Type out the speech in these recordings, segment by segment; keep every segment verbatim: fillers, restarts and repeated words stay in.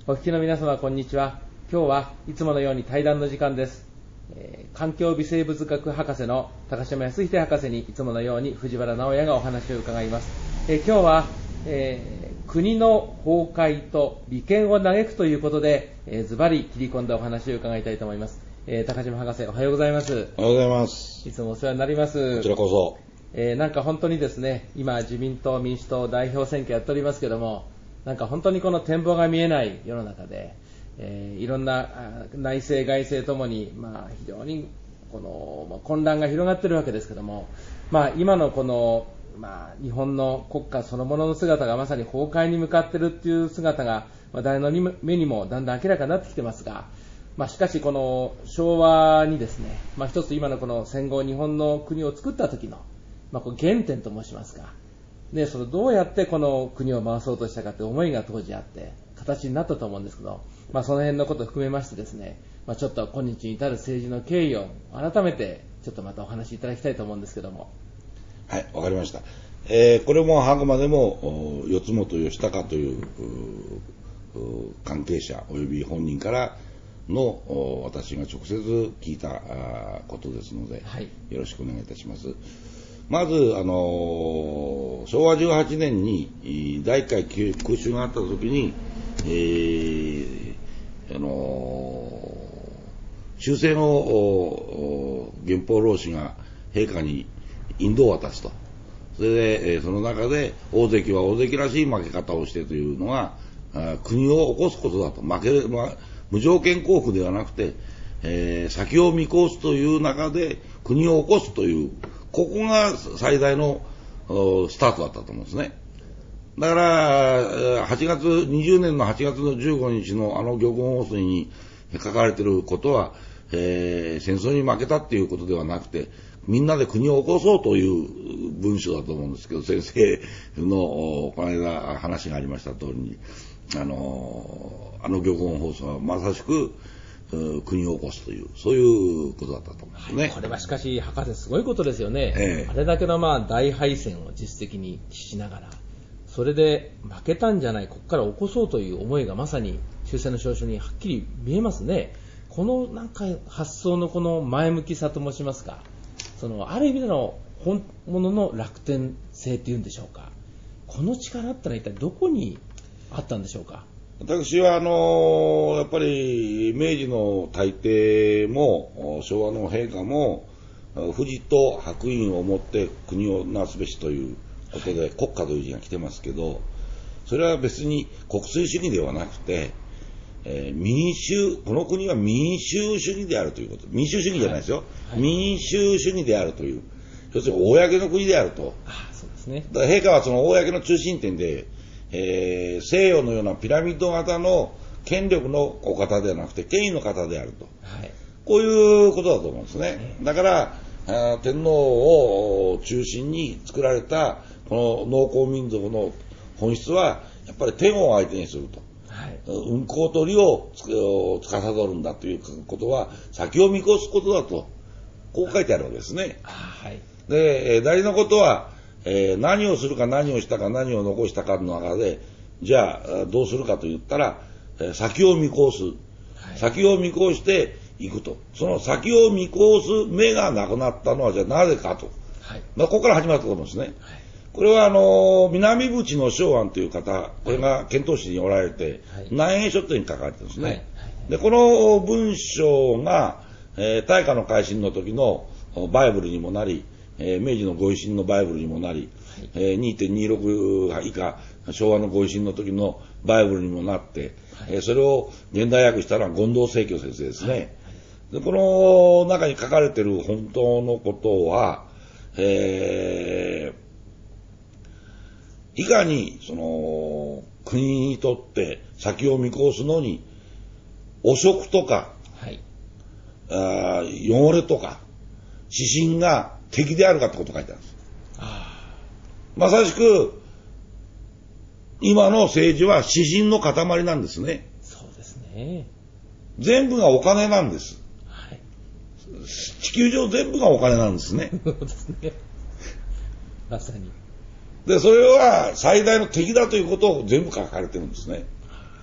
お聞きの皆様こんにちは。今日はいつものように対談の時間です。えー、環境微生物学博士の高島康秀博士にいつものように藤原直也がお話を伺います。えー、今日は、えー、国の崩壊と利権を嘆くということで、えー、ズバリ切り込んだお話を伺いたいと思います。えー、高島博士おはようございます。 おはようございます。 いつもお世話になります。 こちらこそ。 えー、なんか本当にですね、今自民党民主党代表選挙やっておりますけども、なんか本当にこの展望が見えない世の中で、えー、いろんな内政外政ともに、まあ、非常にこの、まあ、混乱が広がっているわけですけども、まあ、今のこの、まあ、日本の国家そのものの姿がまさに崩壊に向かっているという姿が、まあ、誰の目にもだんだん明らかになってきてますが、まあ、しかしこの昭和にですね、まあ、一つ今のこの戦後日本の国を作った時の、まあ、こう原点と申しますか、でそのどうやってこの国を回そうとしたかという思いが当時あって形になったと思うんですけど、まあ、その辺のことを含めましてですね、まあ、ちょっと今日に至る政治の経緯を改めてちょっとまたお話しいただきたいと思うんですけども。 はい、わかりました。えー、これもあくまでも四つ本義孝という関係者および本人からの私が直接聞いたことですので、はい、よろしくお願いいたします。まず、あのー、しょうわじゅうはちねんにだいいっかい空襲があったときに、えーあのー、終戦の元宝老子が陛下に引導を渡すと。それで、えー、その中で大関は大関らしい負け方をしてというのが国を起こすことだと。負け、まあ、無条件降伏ではなくて、えー、先を見越すという中で国を起こすという、ここが最大のスタートだったと思うんですね。だからはちがつにじゅうねんのはちがつのじゅうごにちのあの玉音放水に書かれていることは、えー、戦争に負けたっていうことではなくて、みんなで国を起こそうという文章だと思うんですけど、先生のこの間話がありました通りに、あのあの玉音放送はまさしく国を起こすという、そういうことだったと思うんですね。 はい、これはしかし博士すごいことですよね。えー、あれだけのまあ大敗戦を実績にしながら、それで負けたんじゃない、ここから起こそうという思いがまさに終戦の詔書にはっきり見えますね。このなんか発想のこの前向きさと申しますか、そのある意味での本物の楽天性っていうんでしょうか、この力ってのは一体どこにあったんでしょうか。 私はあのやっぱり明治の大帝も昭和の陛下も富士と白隠をもって国をなすべしということで、はい、国家という字が来てますけど、それは別に国粋主義ではなくて、えー、民衆、この国は民衆主義であるということ、民主主義じゃないですよ、はいはい、民衆主義であるという、要するに公の国であると。 ああ、そうですね。 だから陛下はその公の中心点で、えー、西洋のようなピラミッド型の権力のお方ではなくて権威の方であると、はい、こういうことだと思うんですね。だから天皇を中心に作られたこの農耕民族の本質はやっぱり天を相手にすると、はい、運行取りを司るんだということは先を見越すことだと、こう書いてあるわけですね。はい、で大事なことはえー、何をするか何をしたか何を残したかの中で、じゃあどうするかと言ったら、えー、先を見越す、はい、先を見越していくと。その先を見越す目がなくなったのはじゃあなぜかと、はい、まあ、ここから始まったと思うんですね。はい、これはあのー、南淵の松庵という方、これが遣唐使におられて、はい、南英書店に書かれてるんですね。はいはい、でこの文章が、えー、大化の改新の時のバイブルにもなり、えー、明治の御維新のバイブルにもなり、はい、えー、にてんにじゅうろく 以下昭和の御維新の時のバイブルにもなって、はい、えー、それを現代訳したのは権藤清居先生ですね。はいはい、でこの中に書かれている本当のことは、えー、いかにその国にとって先を見越すのに汚職とか、はい、あ汚れとか指針が敵であるかってことを書いてあるんです。あ、まさしく今の政治は指針の塊なんですね。 そうですね。 全部がお金なんです。はい、地球上全部がお金なんですね。 そうですね。まさに。 でそれは最大の敵だということを全部書かれてるんですね。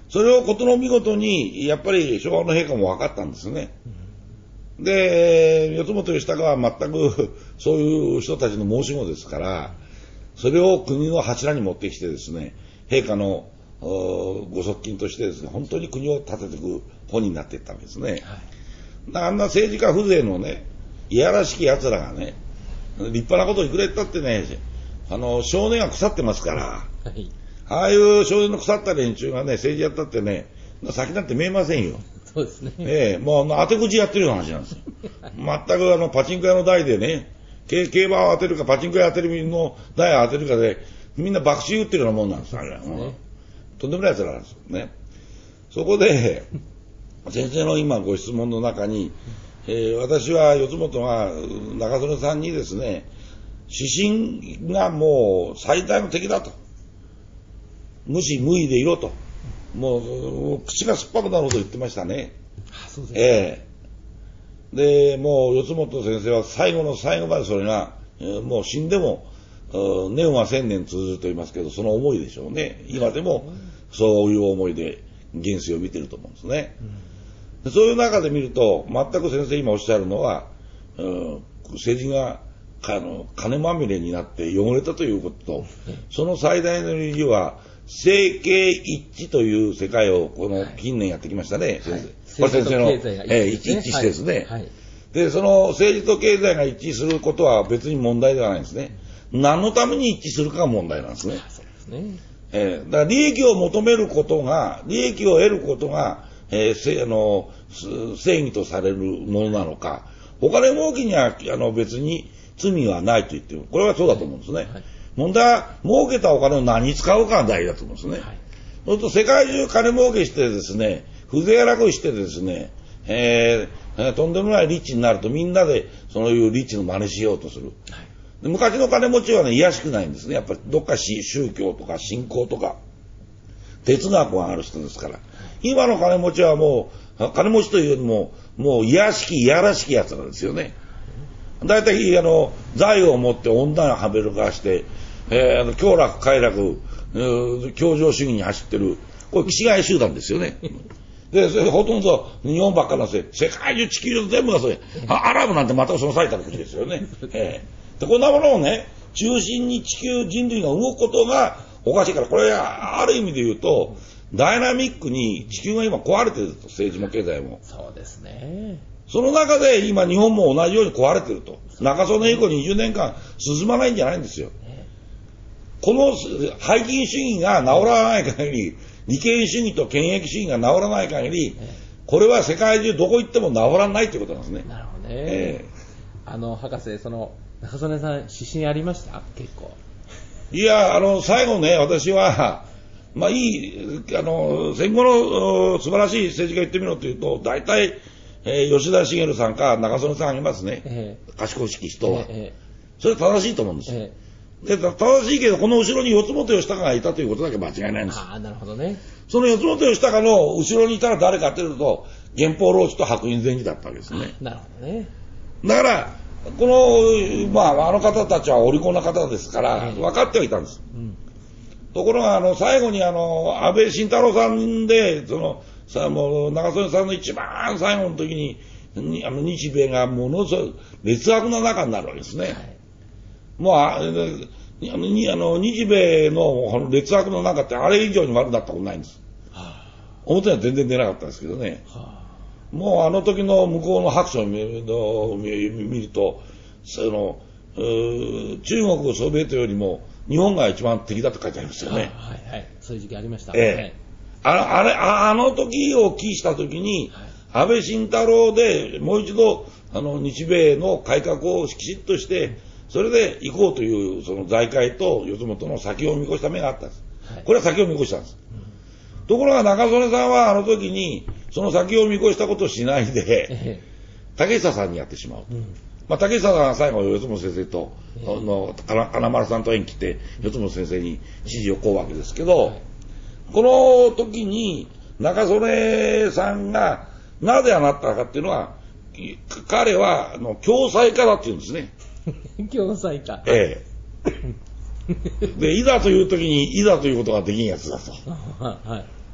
それをことの見事に、やっぱり昭和の陛下も分かったんですね。うん、で、四本義高は全くそういう人たちの申し子ですから、それを国の柱に持ってきてですね、陛下のご側近としてですね、本当に国を立てていく本になっていったわけですね。はい、あんな政治家風情のね、いやらしき奴らがね、立派なことをいくら言ったってね、あの、少年が腐ってますから、はい、ああいう少年の腐った連中がね、政治やったってね、先なんて見えませんよ。 そうですね。 ええ、もう当て口やってるような話なんですよ。全くあの、パチンコ屋の台でね、競馬を当てるか、パチンコ屋当てるの台を当てるかで、みんな爆死打ってるようなもんなんですよ、あれは。うん、とんでもない奴らなんですよね。そこで、先生の今ご質問の中に、えー、私は四本が中曽根さんにですね、指針がもう最大の敵だと。無視無意でいろと。もう、口が酸っぱくなると言ってましたね。 あ、そうですか。 ええー。で、もう四本先生は最後の最後までそれが、えー、もう死んでも、年は千年通ずると言いますけど、その思いでしょうね。今でもそういう思いで現世を見てると思うんですね。うん、そういう中で見ると、全く先生今おっしゃるのは、うん、政治があの金まみれになって汚れたということと、その最大の理由は、政経一致という世界をこの近年やってきましたね、先生。これ先生の、えー、一致してですね、はいはい。で、その政治と経済が一致することは別に問題ではないんですね。何のために一致するかが問題なんですね。そうですね。えー、だから利益を求めることが、利益を得ることが、えー、あの正義とされるものなのか、お金儲けにはあの別に罪はないと言っても、これはそうだと思うんですね。はいはい、問題は、儲けたお金を何に使うかが大事だと思うんですね。はい、そうすると世界中金儲けしてですね、風情荒くしてですね、えー、とんでもないリッチになるとみんなでそういうリッチの真似しようとする。はい、で昔の金持ちはね、卑しくないんですね。やっぱりどっか宗教とか信仰とか、哲学がある人ですから。今の金持ちはもう、金持ちというよりも、もう卑しき、いやらしきやつなんですよね。大体、あの、財を持って女をはべるかして、えー、享楽、快楽、協情主義に走ってる、これ、気違い集団ですよね。で、それほとんど日本ばっかなんですよ。世界中、地球上全部がそれ、アラブなんてまたその最たる国ですよね。えー、で、こんなものをね、中心に地球人類が動くことがおかしいから、これはある意味で言うと、ダイナミックに地球が今壊れてると、政治も経済も。 そうですね。 その中で今日本も同じように壊れてると。中曽根以降にじゅうねんかん進まないんじゃないんですよ。この拝金主義が治らない限り、利権主義と権益主義が治らない限り、これは世界中どこ行っても治らないということなんですね。 なるほどね。えー、あの、博士、その、中曽根さん、指針ありました結構。 いや、あの、最後ね、私は、まあいい、あの、戦後の素晴らしい政治家言ってみろというと、大体、えー、吉田茂さんか中曽根さんありますね。えー、賢い人は、えー。それ正しいと思うんですよ。えー、で正しいけど、この後ろに四本義高がいたということだけ間違いないんです。 ああ、なるほどね。 その四本義高の後ろにいたら誰かっていうと、源保老子と白隠禅師だったわけですね。 なるほどね。 だから、この、まあ、あの方たちはお利口な方ですから、分かってはいたんです。うん、ところが、あの、最後にあの、安倍晋太郎さんで、その、さもう中曽根さんの一番最後の時に、にあの日米がものすごい劣悪な仲になるわけですね。はい、もうああの、あの日米の劣悪の仲ってあれ以上に悪くなったことないんです。はあ、表には全然出なかったんですけどね。はあ、もうあの時の向こうの白書を見ると、その中国ソビエトよりも日本が一番敵だと書いてありますよね。 はいはい、そういう時期ありました。 ええ、はい、あ, あれあの時を帰した時に、はい、安倍晋太郎でもう一度あの日米の改革をきちっとしてそれで行こうというその財界と四本の先を見越した目があったんです。はい、これは先を見越したんです。うん、ところが中曽根さんはあの時にその先を見越したことをしないで竹下さんにやってしまうと。うん、まあ、竹下さんは最後四本先生と、えー、の金丸さんと縁切って四本先生に指示を請うわけですけど、はい、この時に中曽根さんがなぜあなったかっていうのは、彼はあの共済家だって言うんですね。 共済家。 ええ。で、いざという時にいざということができんやつだと。 はい。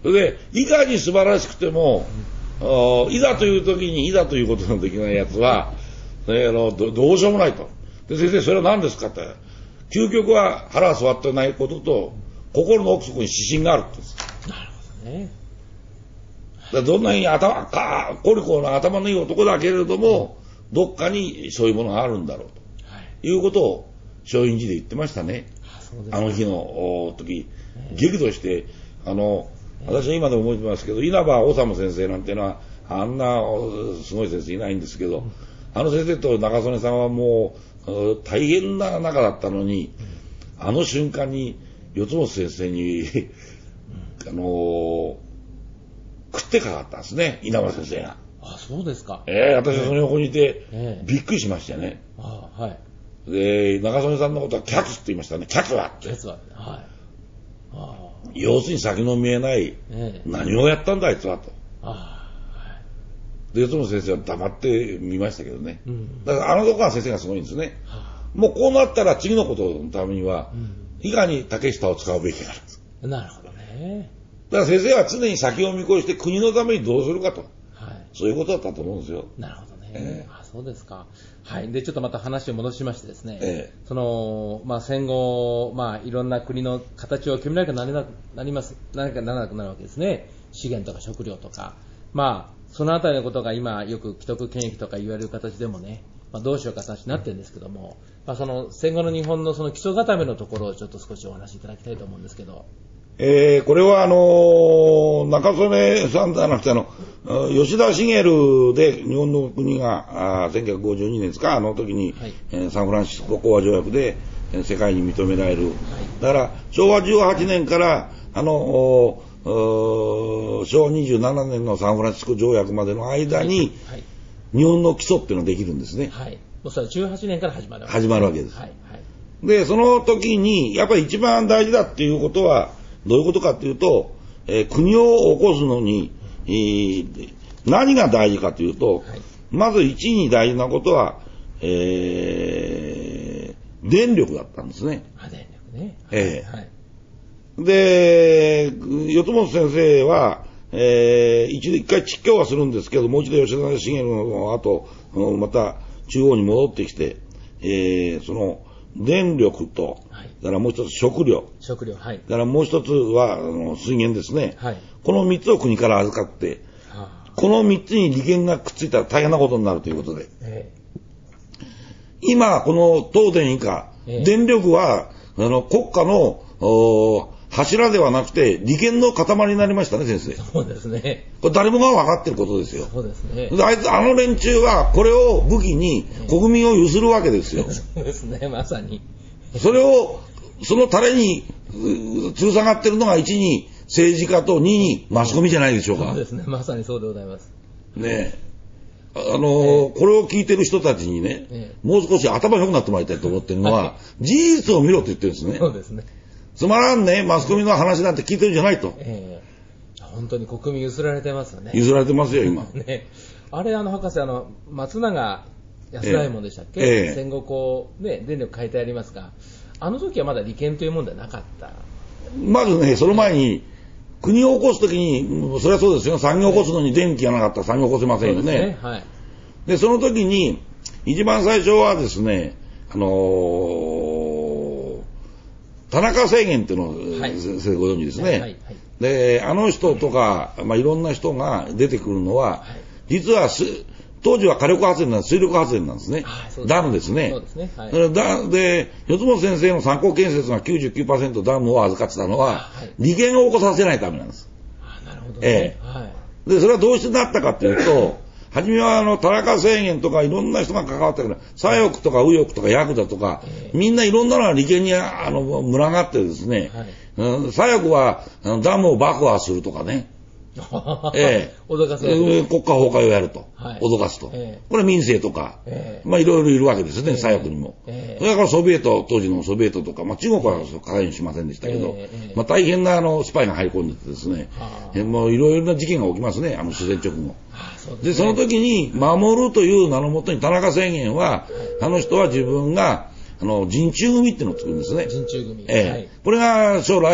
それで、いかに素晴らしくても、うん、いざという時にいざということのできないやつは、ね、あの ど, どうしようもないと。で、先生、それは何ですかって。究極は腹が座ってないことと、心の奥底に指針があるって言うんです。 なるほどね。 だどんなに頭か、コリコリの頭のいい男だけれども、うん、どっかにそういうものがあるんだろうと、はい、いうことを松陰寺で言ってましたね。あ, そうですあの日の時、えー、激怒して、あの、えー、私は今でも覚えてますけど、稲葉治先生なんていうのは、あんなすごい先生いないんですけど、うん、あの先生と中曽根さんはもう大変な仲だったのに、うん、あの瞬間に四本先生に、うん、あのー、食ってかかったんですね、稲葉先生が。 あ、そうですか。 ええー、私はその横にいて、えー、びっくりしましたね。 あ、はい。 で、中曽根さんのことはキャツって言いましたね。キャツはって。 キャツは、はい。 あ、要するに先の見えない、えー、何をやったんだあいつはと。あ、はい。で、四本先生は黙って見ましたけどね。うん、だからあのところは先生がすごいんですね。はあ、もうこうなったら次のことのためには、うん、いかに竹下を使うべきかなんです。 なるほどね。 だから先生は常に先を見越して国のためにどうするかと、はい、そういうことだったと思うんですよ。 なるほどね。えー、あ、そうですか。はい。で、ちょっとまた話を戻しましてですね、えー、その、まあ、戦後、まあ、いろんな国の形を決めなきゃなれなくなります、ならならなくなるわけですね。資源とか食料とか。まあ、そのあたりのことが今、よく既得権益とか言われる形でもね、まあ、どうしようか形になってるんですけども、まあ、その戦後の日本のその基礎固めのところをちょっと少しお話しいただきたいと思うんですけど。 えー、これはあのー、中曽根さんじゃなくてあの吉田茂で日本の国がせんきゅうひゃくごじゅうにねんですか、あの時に、はい、えー、サンフランシスコ講和条約で、えー、世界に認められる、はい、だから昭和じゅうはちねんからあの昭和にじゅうななねんのサンフランシスコ条約までの間に、はいはい、日本の基礎っていうのができるんですね。 はい、もうそれはじゅうはちねんから始まるわけです。 始まるわけです。 はいはい、 でその時にやっぱり一番大事だっていうことはどういうことかというと、えー、国を起こすのに、えー、何が大事かというと、はい、まず一に大事なことは、えー、電力だったんですね。 あ、電力ね。 えーはい、で、四本先生は、えー、一度一回実況はするんですけど、もう一度吉田茂の後、また中央に戻ってきて、えー、その電力と、はい、だからもう一つ食料。 食料、はい。 だからもう一つはあの水源ですね。はい。この三つを国から預かって、はあ、この三つに利権がくっついたら大変なことになるということで。えー、今、この東電以下、えー、電力はあの国家の柱ではなくて利権の塊になりましたね、先生。 そうですね。 これ誰もが分かってることですよ。 そうですね。 あいつ、あの連中はこれを武器に国民をゆするわけですよ。 そうですね、まさに。 それを、そのタレにつる下がってるのがいちに政治家とににマスコミじゃないでしょうか。 そうですね、まさにそうでございます。 ねえ。あのーえー、これを聞いてる人たちにね、えー、もう少し頭良くなってもらいたいと思ってるのは、はい、事実を見ろと言ってるんですね。 そうですね。 つまらんね、マスコミの話なんて聞いてるんじゃないと。 えー、本当に国民譲られてますよね。 譲られてますよ、今。 ね、あれ、あの、博士、あの、松永安左衛門でしたっけ、えー、戦後こう、ね、電力変えてありますが、あの時はまだ利権というものではなかった。 まずね、その前に、国を起こすときに、それはそうですよ、産業を起こすのに電気がなかったら産業を起こせませんよね。そうですね、はい。で、その時に、一番最初はですね、あのー、田中正元っていうのを、はい、先生ご存知ですね。はいはい、で、あの人とか、まあ、いろんな人が出てくるのは、はい、実はす、当時は火力発電なんです、水力発電なんですね。ですね、ダムですね。そうですね。はい、だで、四本先生の参考建設が きゅうじゅうきゅうパーセント ダムを預かってたのは、はい、利権を起こさせないためなんです。 あ、なるほど、ね。ええ、はい。 で、それはどうしてなったかっていうと、はじめはあの、田中正元とかいろんな人が関わってるから、左翼とか右翼とかヤクザとか、えー、みんないろんなのが利権にあの、群がってですね、はい、うん、左翼はダムを爆破するとかね、 ええ、脅かす国家崩壊をやると、はい、脅かすと、ええ、これは民政とか、ええ、まあいろいろいるわけですね、ええ、左翼にも、ええ、だからソビエト、当時のソビエトとか、まあ中国は関与しませんでしたけど、ええ、まあ大変なあのスパイが入り込んでてですね、えもういろいろな事件が起きますね、あの自然直後。そで、ね、その時に守るという名のもとに田中正元は、はい、あの人は自分があの陣中組っていうのを作るんですね。 陣中組、 ええ、はい、これが将来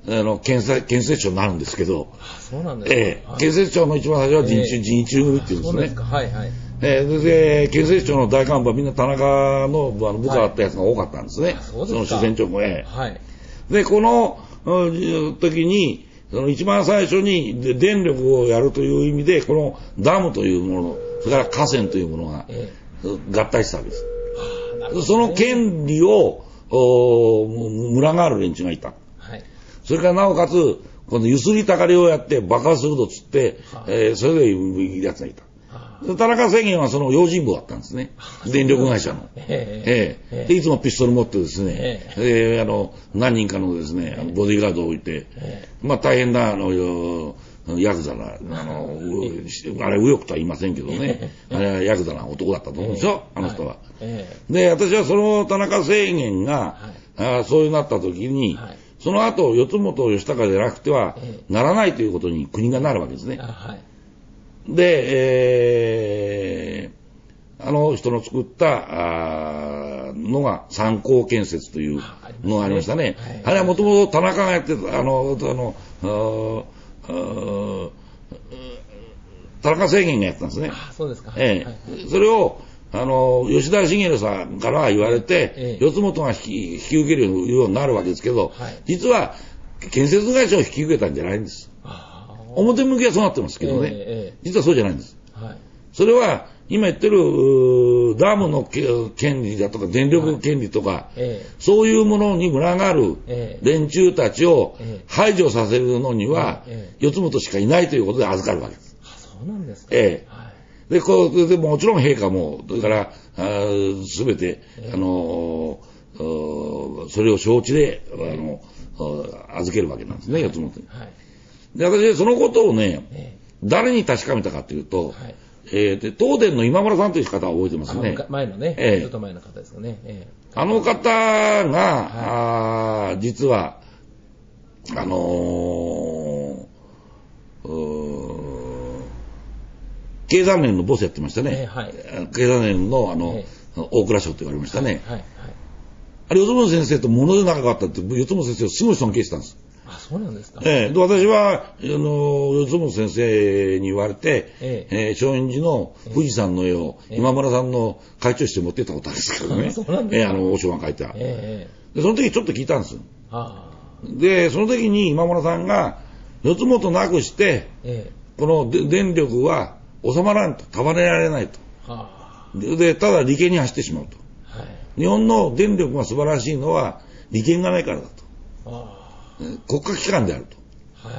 あの建設建設庁になるんですけど、 あ、そうなんですか。 えー、建設庁の一番最初は人中、えー、人中組っていうんですね。そうですか。 はいはい。 えー、で建設庁の大幹部はみんな田中の、あの部下だったやつが多かったんですね。はい、 そうですか。 その主戦長も、えー、はい。 でこの時にその一番最初に電力をやるという意味でこのダムというもの、それから河川というものが合体したわけです。えー、その権利を群がある連中がいた。はい、それからなおかつこのゆすりたかりをやって爆発するとつって、はあ、えー、それでいるやつがいた。田中政権はその用心棒だったんですね。電力会社の。えええでいつもピストル持ってですね、ええあの何人かのですねボディーガードを置いて、まあ大変なあのヤクザなあのあれ右翼とは言いませんけどね、あれはヤクザな男だったと思うんですよ、あの人は。で私はその田中政権が、あそういうなった時に、その後四本義孝でなくてはならないということに国がなるわけですね。で、えー、あの人の作ったのが三高建設というのがありましたね。あ, ね、はい、あれはもともと田中がやってた、あの、あの、ああ田中政権がやったんですね。 あ、そうですか。 えーはい、それを、あの、吉田茂さんから言われて、えー、四本が引き、引き受けるようになるわけですけど、はい、実は建設会社を引き受けたんじゃないんです。表向きはそうなってますけどね、えー、実はそうじゃないんです、はい、それは今言ってるダムの権利だとか電力権利とか、はいえー、そういうものに群がる連中たちを排除させるのには四本しかいないということで預かるわけです。 あ、そうなんですか。 えーはい、でこうでもちろん陛下もそれからすべて、えー、あのそれを承知であの預けるわけなんですね、四本に。はいで私はそのことをね、ええ、誰に確かめたかというと、はいえー、で東電の今村さんという方は覚えてますね。 前のね、ええ、ちょっと前の方ですかね。ええ、 あの方が、はい、あ実はあのー、経済年のボスやってましたね。えはい、経済年のあの、ええ、大蔵省と言われましたね。はいはいはい、あれ四本先生と物で仲があったって四本先生をすごい尊敬してたんです。 あ、そうなんですか。 ええ、で私はあの四本先生に言われて、えええー、松陰寺の富士山の絵を今村さんの会長室で持ってったことあるんですけどね。そうなんですか。えー、あの和尚が書いた、ええ、でその時ちょっと聞いたんです。あでその時に今村さんが四本なくして、ええ、この電力は収まらんと束ねられないと。はあ、で, でただ利権に走ってしまうと。はい、日本の電力が素晴らしいのは利権がないからだと。はあ国家機関であると、はい、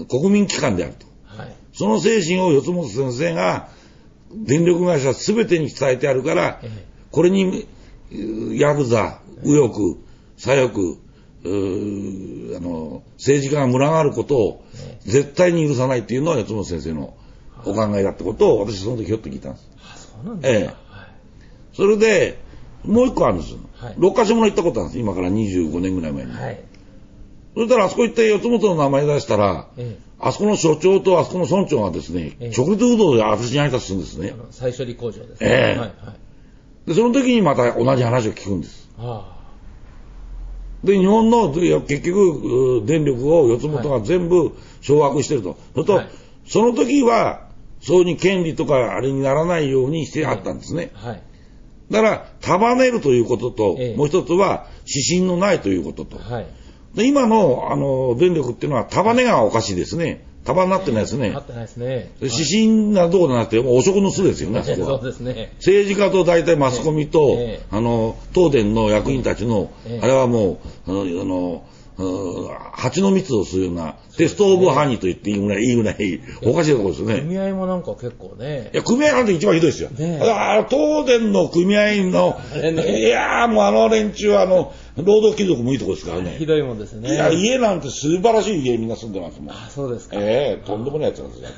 国民機関であると、はい、その精神を四本先生が電力会社全てに伝えてあるから、ええ、これにヤクザ、右翼、左翼、あの政治家が群がることを絶対に許さないっていうのは四本先生のお考えだってことを私その時ひょっと聞いたんです。 あ、そうなんですか。ええ、はい、 それでもう一個あるんですよ。はい、ろっかしょもの行ったことあるんです。今からにじゅうごねんぐらい前に。はい、そしたらあそこ行って四本の名前出したら、ええ、あそこの所長とあそこの村長がですね、ええ、直立不動で私に挨拶するんですね。 再処理工場ですね。 ええはいはい、でその時にまた同じ話を聞くんです。はあ、で日本の結局電力を四本が全部掌握してると。それと、はい、その時はそういう権利とかあれにならないようにしてあったんですね。はい、だから束ねるということと、ええ、もう一つは指針のないということと。はい、で今 の, あの電力っていうのは束ねがおかしいですね。束になってないですね。 なってないですね。 指針などころじゃなくて、もう汚職の巣ですよね、あそこは。 そうですね。 政治家と大体マスコミと、えー、あの東電の役員たちの、えー、あれはもうあのあの蜂の蜜を吸うようなテストオブハニーと言っていいぐらいいいぐらいおかしいところですよね。 組合もなんか結構ね。 いや組合なんて一番ひどいですよ。ね、あ東電の組合の、ね、いやもうあの連中はあの労働貴族もいいとこですからね。 ひどいもんですね。 いや家なんて素晴らしい家みんな住んでますもん。 あ、そうですか。 ええー、とんでもないやつなんですよ。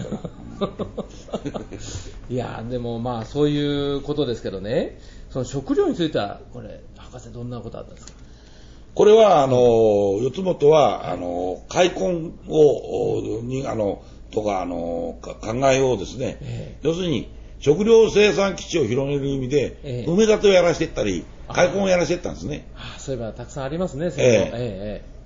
いやでもまあそういうことですけどね。その食料についてはこれ博士どんなことあったんですか。 これはあの四本はあの開墾をにあのとかあの考えをですね、えー、要するに食料生産基地を広げる意味で、えー、埋め立てをやらせていったり開墾をやらせていったんですね。 ああ、そういえばたくさんありますね。 えーえ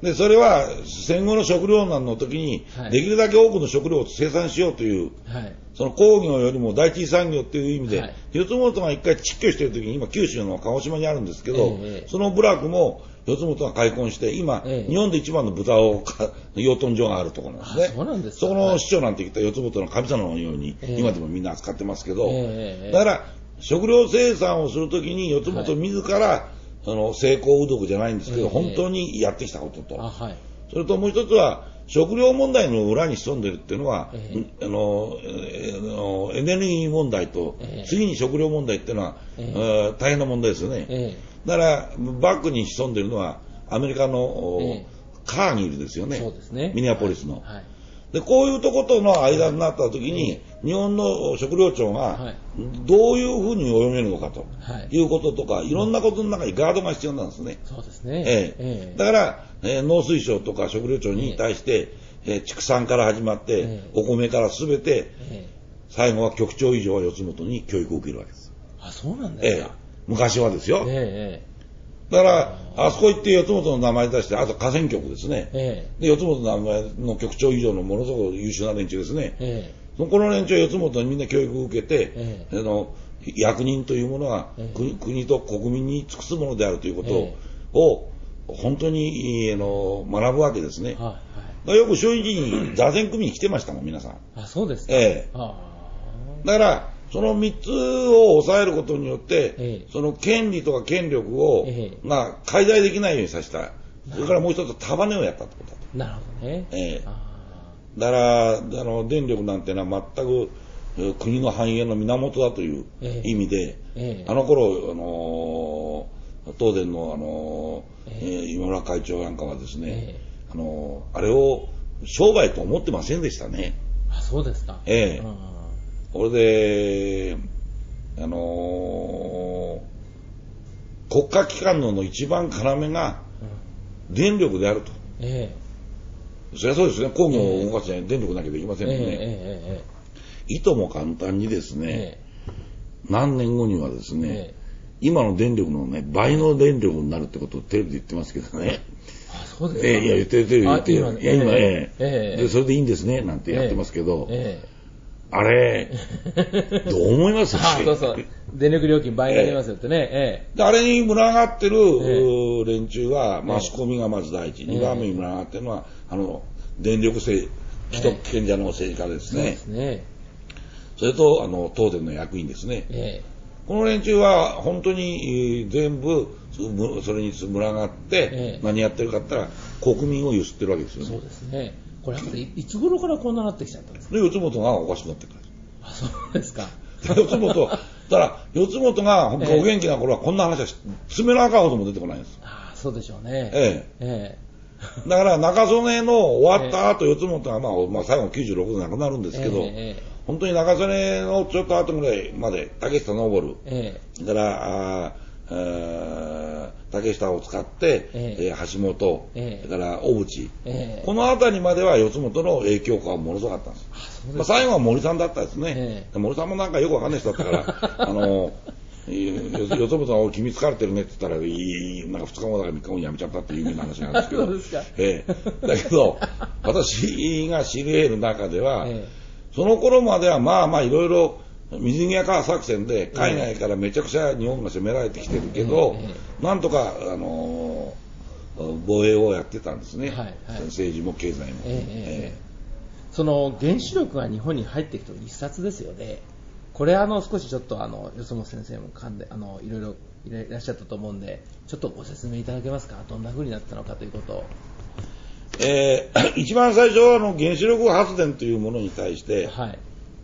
で、それは戦後の食糧難の時に、できるだけ多くの食料を生産しようという、はい、その工業よりも第一次産業っていう意味で、はい、四つ元が一回窒居している時に、今九州の鹿児島にあるんですけど、えー、その部落も四つ元が開墾して、今、えー、日本で一番の豚を養豚場があるところなんですね。 そうなんですか。 そこの市長なんて言った四つ元の神様のように、えー、今でもみんな扱ってますけど、えー、だから、食料生産をするときに四つ元自ら、はい、その成功うどくじゃないんですけど、えー、本当にやってきたことと、はい、それともう一つは食料問題の裏に潜んでるっていうのは、えー、あのえー、エネルギー問題と、えー、次に食料問題っていうのは、えー、大変な問題ですよね、えー、だからバックに潜んでるのはアメリカの、えー、カーギルですよね。 そうですね。 ミネアポリスの、はいはい、でこういうとことの間になった時に、えー、日本の食料庁がどういうふうに泳げるのかということとか、はい、いろんなことの中にガードが必要なんですね。 そうですね。 えーえー、だから、えー、農水省とか食料庁に対して、えー、畜産から始まって、えー、お米からすべて、えー、最後は局長以上は四つ元に教育を受けるわけです。 あ、そうなんですか。えー、 昔はですよ。 えーだから、あそこ行って四つ元の名前出して、あと河川局ですね。ええ、で、四つ元の名前の局長以上のものすごく優秀な連中ですね。ええ、そこの連中は四つ元にみんな教育を受けて、ええ、あの役人というものは、ええ、国, 国と国民に尽くすものであるということを、ええ、本当にあの学ぶわけですね。はいはい、よく正直に座禅組に来てましたもん、皆さん。 あ、そうですか。 ええ、あだから、その三つを抑えることによって、ええ、その権利とか権力を、ええ、まあ、介在できないようにさせた。それからもう一つ、束ねをやったってことだと。 なるほどね。 ええ、だから、あの、電力なんてのは全く国の繁栄の源だという意味で、ええ、あの頃、あのー、東電の、あのーええ、今村会長なんかはですね、ええ、あのー、あれを商売と思ってませんでしたね。 あ、そうですか。 ええ。うんこれで、あのー、国家機関の一番要が電力であると。ええ、そりゃそうですね。工業を動かすには電力なきゃできませんもんね。ええええ、いとも簡単にですね、ええ、何年後にはですね、ええ、今の電力のね、倍の電力になるってことをテレビで言ってますけどね。 あ、そうですか。 ええ、いや、言ってるテレビ言ってる。いや、今、ええええ、 で、それでいいんですね、なんてやってますけど、ええええあれ、どう思いますあそうそう。電力料金倍になりますよってね。ええ、であれに群がってる、ええ、連中は、マスコミがまず第一、ええ、にばんめに群がってるのは、あの、電力政、既得権者の政治家ですね。ええ、そうですね。それと、あの、東電の役員ですね。ええ、この連中は、本当に、えー、全部、それに群がって、ええ、何やってるかって言ったら、国民を揺すってるわけですよね。 そうですね。これいつ頃からこんななってきちゃったんですか。 で、四つ元がおかしくなってくる。 あ、そうですか。 四つ元、だから四つ元がお元気な頃はこんな話は爪の赤ほども出てこないんです。 ああ、そうでしょうね。 ええ。ええ、だから中曽根の終わった後、四つ元が、まあ、まあ最後きゅうじゅうろくで亡くなるんですけど、ええ、本当に中曽根のちょっと後ぐらいまで竹下登、ええ、だからあ竹下を使って、えええー、橋本、ええ、それから小渕、ええ、この辺りまでは四つ元の影響下はものすごかったんです。あ、そうですか。まあ、最後は森さんだったですね。ええ、森さんもなんかよくわかんない人だったからあの四つ元が君疲れてるねって言ったらいいなんかふつかごだからみっかごに辞めちゃったっていうような話なんですけどそうですか、 ええ、だけど私が知り得る中では、ええ、その頃まではまあまあいろいろ水際作戦で海外からめちゃくちゃ日本が攻められてきてるけど、ええ、なんとか、あのー、防衛をやってたんですね、はいはい、政治も経済も、ええええ、その原子力が日本に入ってきた一冊ですよね。これあの少しちょっとあの四つ本先生も噛んであのいろいろいらっしゃったと思うんでちょっとご説明いただけますか。どんな風になったのかということを。 えー、一番最初はあの原子力発電というものに対して、はい、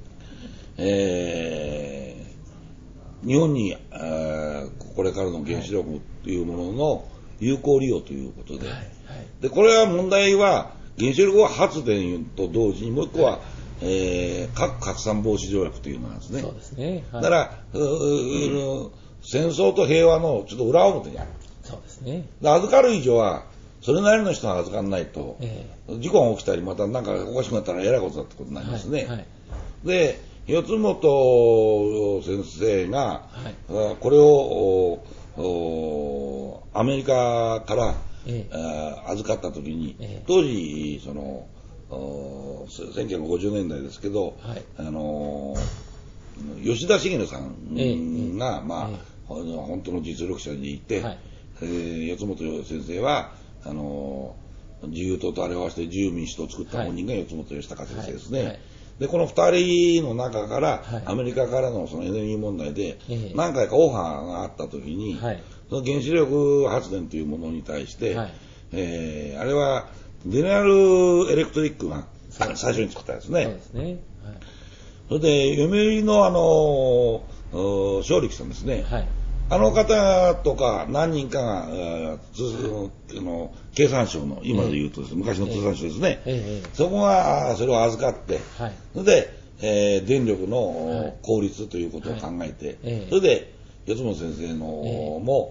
えー、日本にこれからの原子力というものの有効利用ということで、はいはい、でこれは問題は原子力発電と同時にもう一個は、はい、えー、核拡散防止条約というのなんですね。 そうですね、はい、 だから戦争と平和のちょっと裏表にある。 そうですね。 預かる以上はそれなりの人が預かんないと、えー、事故が起きたりまたなんかおかしくなったらえらいことだってことになりますね、はいはい、で四つ元先生が、はい、これをアメリカからええ、預かった時に、ええ、当時そのせんきゅうひゃくごじゅうねんだいですけど、はい、あの吉田茂さんが、ええ、まあ、ええ、本当の実力者にいて、はい、えー、四本先生はあの自由党とあれを合わせて自由民主党を作った本人が四本義孝先生ですね。はいはい、でこのふたりの中から、はい、アメリカからのそのエネルギー問題で何回かオファーがあった時に、はい、その原子力発電というものに対して、はい、えー、あれはゼネラルエレクトリックが最初に作ったんですね。そうですね。はい、それで読売のあの正力さんですね。はい、あの方とか何人かが、あの経産省の今で言うとです、ね、昔の通産省ですね、えええ、そこがそれを預かって、はい、それで、えー、電力の効率ということを考えて、はいはい、それで四本先生のも、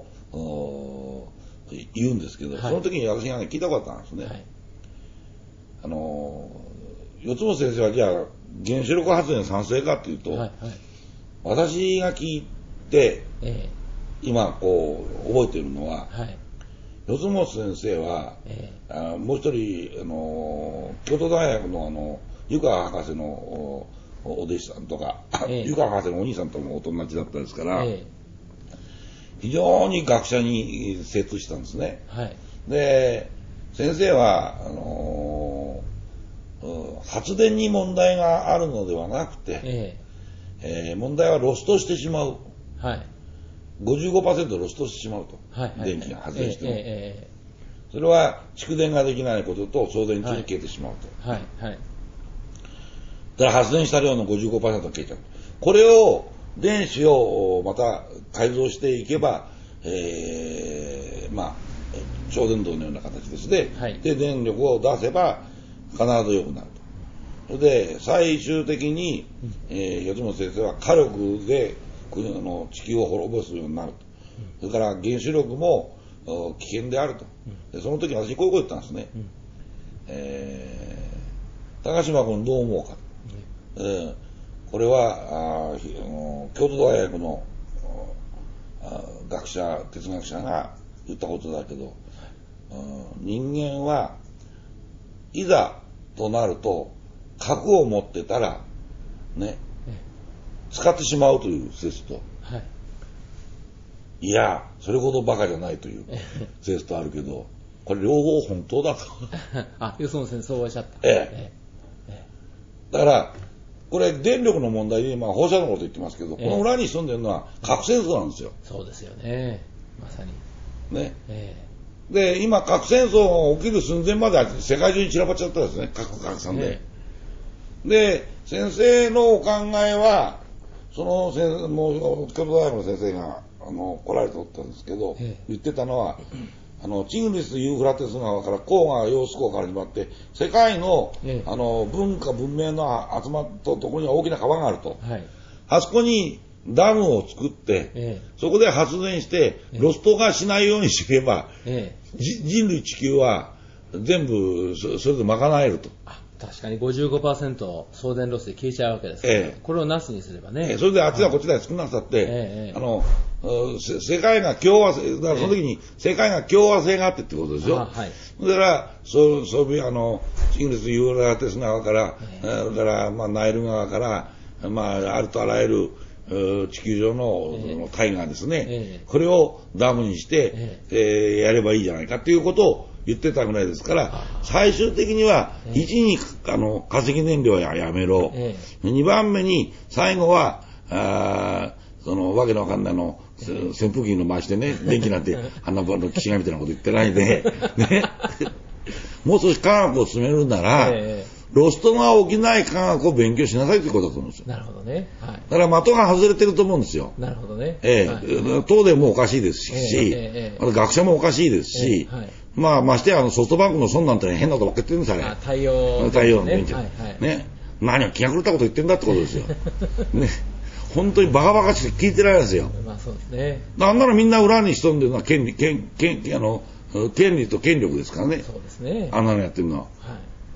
言うんですけど、はい、その時に私が、ね、聞いたことあるんですね。はい、あの四本先生はじゃあ原子力発電賛成かっていうと、はいはい、私が聞いて、ええ、今こう覚えているのは、はい、四本先生は、えー、あもう一人あの京都大学のあの湯川博士の お, お弟子さんとか、えー、湯川博士のお兄さんともお友達だったですから、えー、非常に学者に精通したんですね。はい、で先生はあの発電に問題があるのではなくて、えーえー、問題はロストしてしまう。はい、ごじゅうごパーセント ロストしてしまうと、はいはいはい、電気が発電しても、えーえー、それは蓄電ができないことと送電中に消えてしまうと、はいはいはい、だから発電した量の ごじゅうごパーセント 消えちゃう。これを電子をまた改造していけば、えー、まあ超電導のような形ですね、はい、で電力を出せば必ず良くなると。それで最終的に、えー、四本先生は火力での地球を滅ぼすようになると、うん、それから原子力も危険であると、うん、でその時私こういうこと言ったんですね、うん、えー、高島君どう思うか、うん、えー、これはあ京都大学の学者哲学者が言ったことだけど、人間はいざとなると核を持ってたらね、使ってしまうという説と、はい、いやそれほどバカじゃないという説とあるけど、これ両方本当だとあ、四本先生そうおっしゃった、 ええええ、だからこれ電力の問題で今放射能のこと言ってますけど、ええ、この裏に潜んでるのは核戦争なんですよ。 そうですよね、まさにね、ええ、で今核戦争が起きる寸前まで世界中に散らばっちゃったんですね、核拡散で、ええ、で先生のお考えはその先もう京都大学の先生があの来られておったんですけど、ええ、言ってたのは、あのチグリス・ユーフラテス川から黄河揚子江から始まって世界の、ええ、あの文化文明の集まったところには大きな川があると、はい、あそこにダムを作って、ええ、そこで発電してロストがしないようにすれば、ええ、人類地球は全部 そ, それで賄えると。 あ、確かに ごじゅうごパーセント 送電ロスで消えちゃうわけですから、ええ、これをナスにすればね、 ええ、それであっちはこっちで少なくたって、ええ、あの世界が共和性だから、その時に世界が共和性があってってことですよ、はい、だからそうそういうあのイギリスユーラテス川から、ええ、だから、まあ、ナイル川から、まあ、ありとあらゆる地球上の大河ですね、ええ、これをダムにして、えええー、やればいいじゃないかということを言ってたぐらいですから、最終的には、ええ、いちにあの化石燃料はやめろ、ええ、にばんめに最後はあそのわけのわかんないの扇風機の回してね、電気なんてあんなの騎士がみたいなこと言ってないで、ね、もう少し科学を進めるなら、ええ、ロストが起きない科学を勉強しなさいということだと思うんですよ。 なるほどね。はい、 だから的が外れてると思うんですよ。 なるほどね。 ええ、はい、東電もおかしいですし、ええええ、学者もおかしいですし、ええ、はい、まあましてやあのソフトバンクの損なんて変なことばっかり言ってるんですよね。 太陽、 太陽の電池、はいはい、ね、何を気が狂ったこと言ってんだってことですよ。ね。本当にバカバカしく聞いてられないですよ。 まあそうですね。 あんなのみんな裏に潜んでるのは権利、権、権、あの、権利と権力ですからね。 そうですね。 あんなのやってるのは。はい。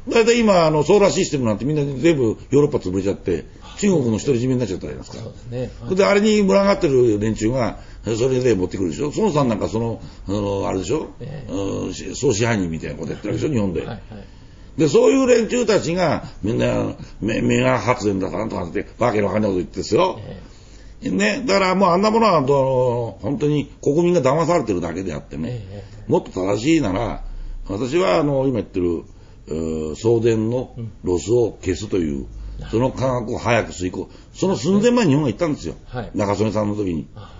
だいたい今、あの、ソーラーシステムなんてみんな全部ヨーロッパ潰れちゃって、中国の独り占めになっちゃったじゃないですか。そうですね。はい、で、あれに群がってる連中が、それで持ってくるでしょ。孫さんなんかその、あの、あれでしょ、えー、総支配人みたいなことやってるわけでしょ、日本で。はいはい、で、そういう連中たちが、みんな、メメガ発電だからとかって、わけのわかんないこと言ってですよ。えー、ね、だからもうあんなものは、本当に国民が騙されてるだけであってね、えー、もっと正しいなら、私は、あの、今言ってる、送電のロスを消すという、うん、その科学を早く遂行。その寸前前に日本が行ったんですよ。はい、中曽根さんの時に。はい、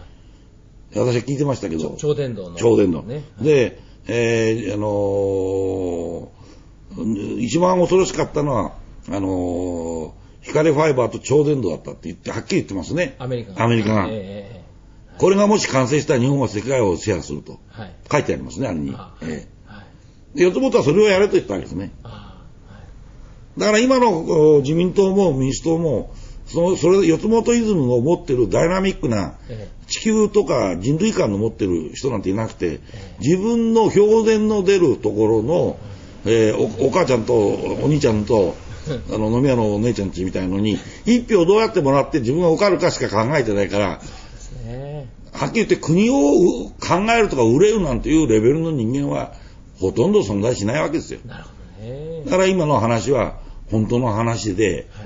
私は聞いてましたけど。 超電導の。 超電導。ね、で、えー、あのー、一番恐ろしかったのは、あのー、光ファイバーと超電導だったって言って、はっきり言ってますね。 アメリカが。 アメリカが。えーはい、これがもし完成したら日本は世界を制覇すると。はい、書いてありますね、あれに。あえーで、四つ元はそれをやれと言ったわけですね。はい、だから今の自民党も民主党も、その、それ、四つ元イズムを持ってるダイナミックな、地球とか人類観の持ってる人なんていなくて、自分の表現の出るところの、えー、お, お母ちゃんとお兄ちゃんと、あの、飲み屋のお姉ちゃんちみたいのに、一票どうやってもらって自分が受かるかしか考えてないから、はっきり言って国を考えるとか憂うなんていうレベルの人間は、ほとんど存在しないわけですよ。なるほどね。だから今の話は本当の話で、はい、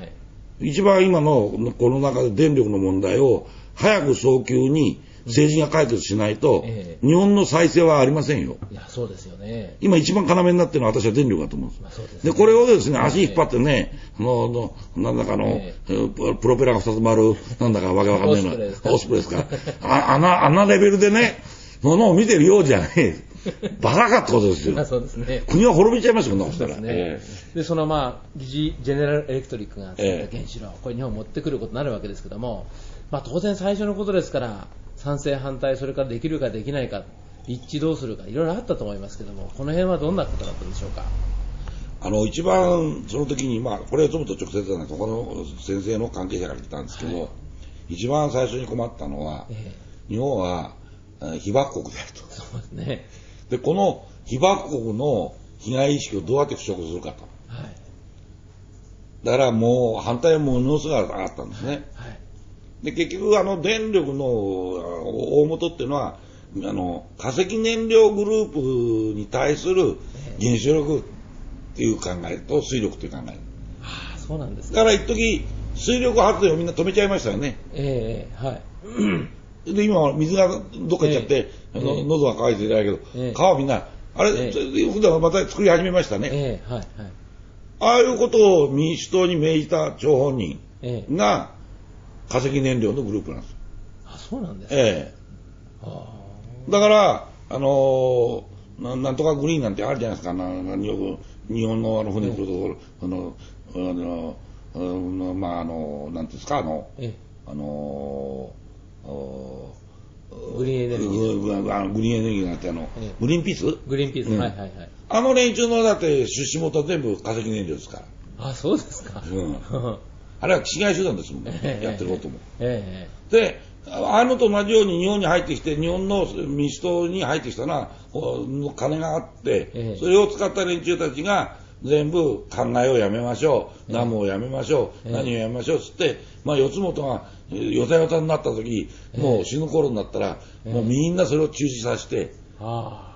一番今のこの中で電力の問題を早く早急に政治が解決しないと、うんえー、日本の再生はありませんよ。いや、そうですよね。今一番要になってるのは私は電力だと思うんです。まあ、そうですね。で、これをですね、足引っ張ってね、えー、ののなんだかの、えー、プロペラが二つ回る、なんだかわけわかんないの。オスプレイですか。あ、あんな、あんなレベルでね、ものを見てるようじゃない。バカかってことですよ。そうですね。国は滅びちゃいますよ、そしたら。 で、そのまあ、ジェネラルエレクトリックが作った原子炉、これ日本持ってくることになるわけですけども、まあ当然最初のことですから、賛成反対、それからできるかできないか、一致どうするか、いろいろあったと思いますけども、この辺はどんなことだったんでしょうか。 あの、一番その時に、まあ、これはちょっと直接じゃないと、他の先生の関係者から来たんですけど、はい、一番最初に困ったのは、えー、日本は被爆国であると。そうですね。で、この被爆国の被害意識をどうやって払拭するかと。はい、だからもう反対ものすごい上がったんですね。はい、で、結局あの電力の大元っていうのは、あの化石燃料グループに対する原子力っていう考えと水力という考え。 ああ、そうなんですか。 だから一時水力発電をみんな止めちゃいましたよね。 ええー、はい。 で、今、水がどっか行っちゃって、えー、の喉が渇いてないけど、えー、川みんな、あれ、えー、普段また作り始めましたね。えーはいはい、ああいうことを民主党に命じた張本人が化石燃料のグループなんですよ。 あ、そうなんですか。 ええー。だから、あのーな、なんとかグリーンなんてあるじゃないですか。な日本日本のあの船に来るところ、あの、あの、あのまあ、あの、なんていうんですか、あの、えー、あのーグリーンエネルギー。 グリーンエネルギーなんてあの、ええ、グリーンピースグリーンピース、うん、はいはいはい。 あの連中のだって出資元は全部化石燃料ですから。 あ、そうですか。うん。 あれは市街手段ですもんね、ええ、やってることも。 ええ、 で、ああのと同じように日本に入ってきて、日本の民主党に入ってきたのは、金があって、ええ、それを使った連中たちが、全部考えをやめましょう、ナムをやめましょう、ええ、何をやめましょうつって、まあ、四つ元がよたよたになった時、ええ、もう死ぬ頃になったら、ええ、もうみんなそれを中止させて、あ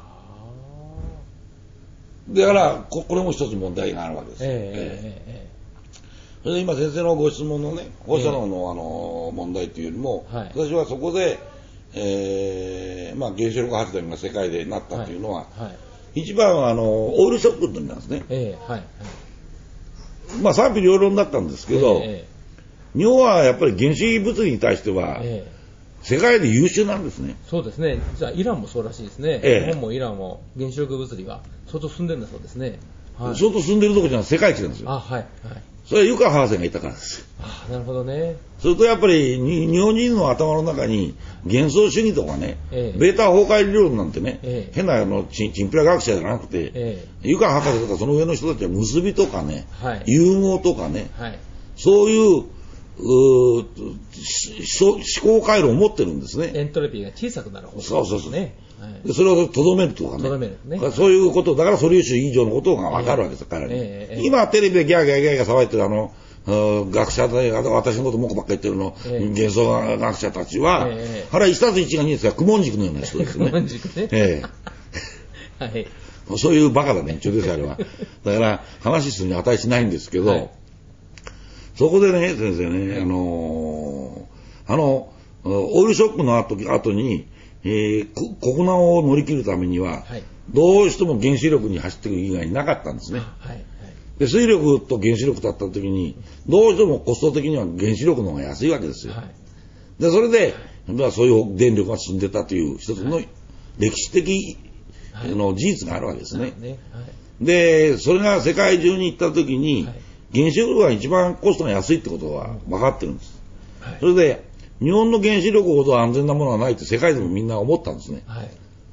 だからこ、これも一つ問題があるわけです。ええええ、それで今先生のご質問のね、放射能の、あの問題というよりも、はい、私はそこで、えーまあ、原子力発電が世界でなったというのは、はいはい、一番はあのオイルショックなんですね。えーはいはい、まあ賛否両論だったんですけど、えー、日本はやっぱり原子物理に対しては、えー、世界で優秀なんですね。 そうですね。じゃあイランもそうらしいですね。えー、日本もイランも原子力物理は相当進んでるんだそうですね。 はい、相当進んでるところじゃなくて世界一なんですよ。 あ、はいはい。 それは湯川博士がいたからです。 あ、なるほどね。 それとやっぱり日本人の頭の中に幻想主義とかね、ええ、ベータ崩壊理論なんてね、ええ、変なあのチンチンプラ学者じゃなくて、ええ、湯川博士とかその上の人たちは結びとかね、はい、融合とかね、はい、そういう、う思考回路を持ってるんですね。 エントロピーが小さくなる方法ですね。 そうそうそう。はい、でそれをとどめるとかね。 とどめるね。 そういうこと、だから素粒子以上のことがわかるわけですよ、彼らに。えーえー、今テレビでギャーギャーギャーギャー騒いでるあの、学者で、私のこと文句ばっかり言ってるの、えー、幻想学者たちは、えー、あれは一たす一が二ですが、苦悶軸のような人ですよね。 苦悶軸ね。 えー、はい。 そういうバカな連中ですよ、あれは。だから、話するに値しないんですけど、はい、そこでね、先生ね、はい、あのー、あの、オイルショックの後、後に、えー、国難を乗り切るためには、はい、どうしても原子力に走っていく以外になかったんですね。はいはい、で水力と原子力だった時に、どうしてもコスト的には原子力の方が安いわけですよ。はい、でそれで、はい、そういう電力が進んでたという一つの歴史的の事実があるわけですね。はいはい、で、それが世界中に行った時に、はい、原子力が一番コストが安いってことは分かってるんです。はい、それで、日本の原子力ほど安全なものはないって世界でもみんな思ったんですね。はい、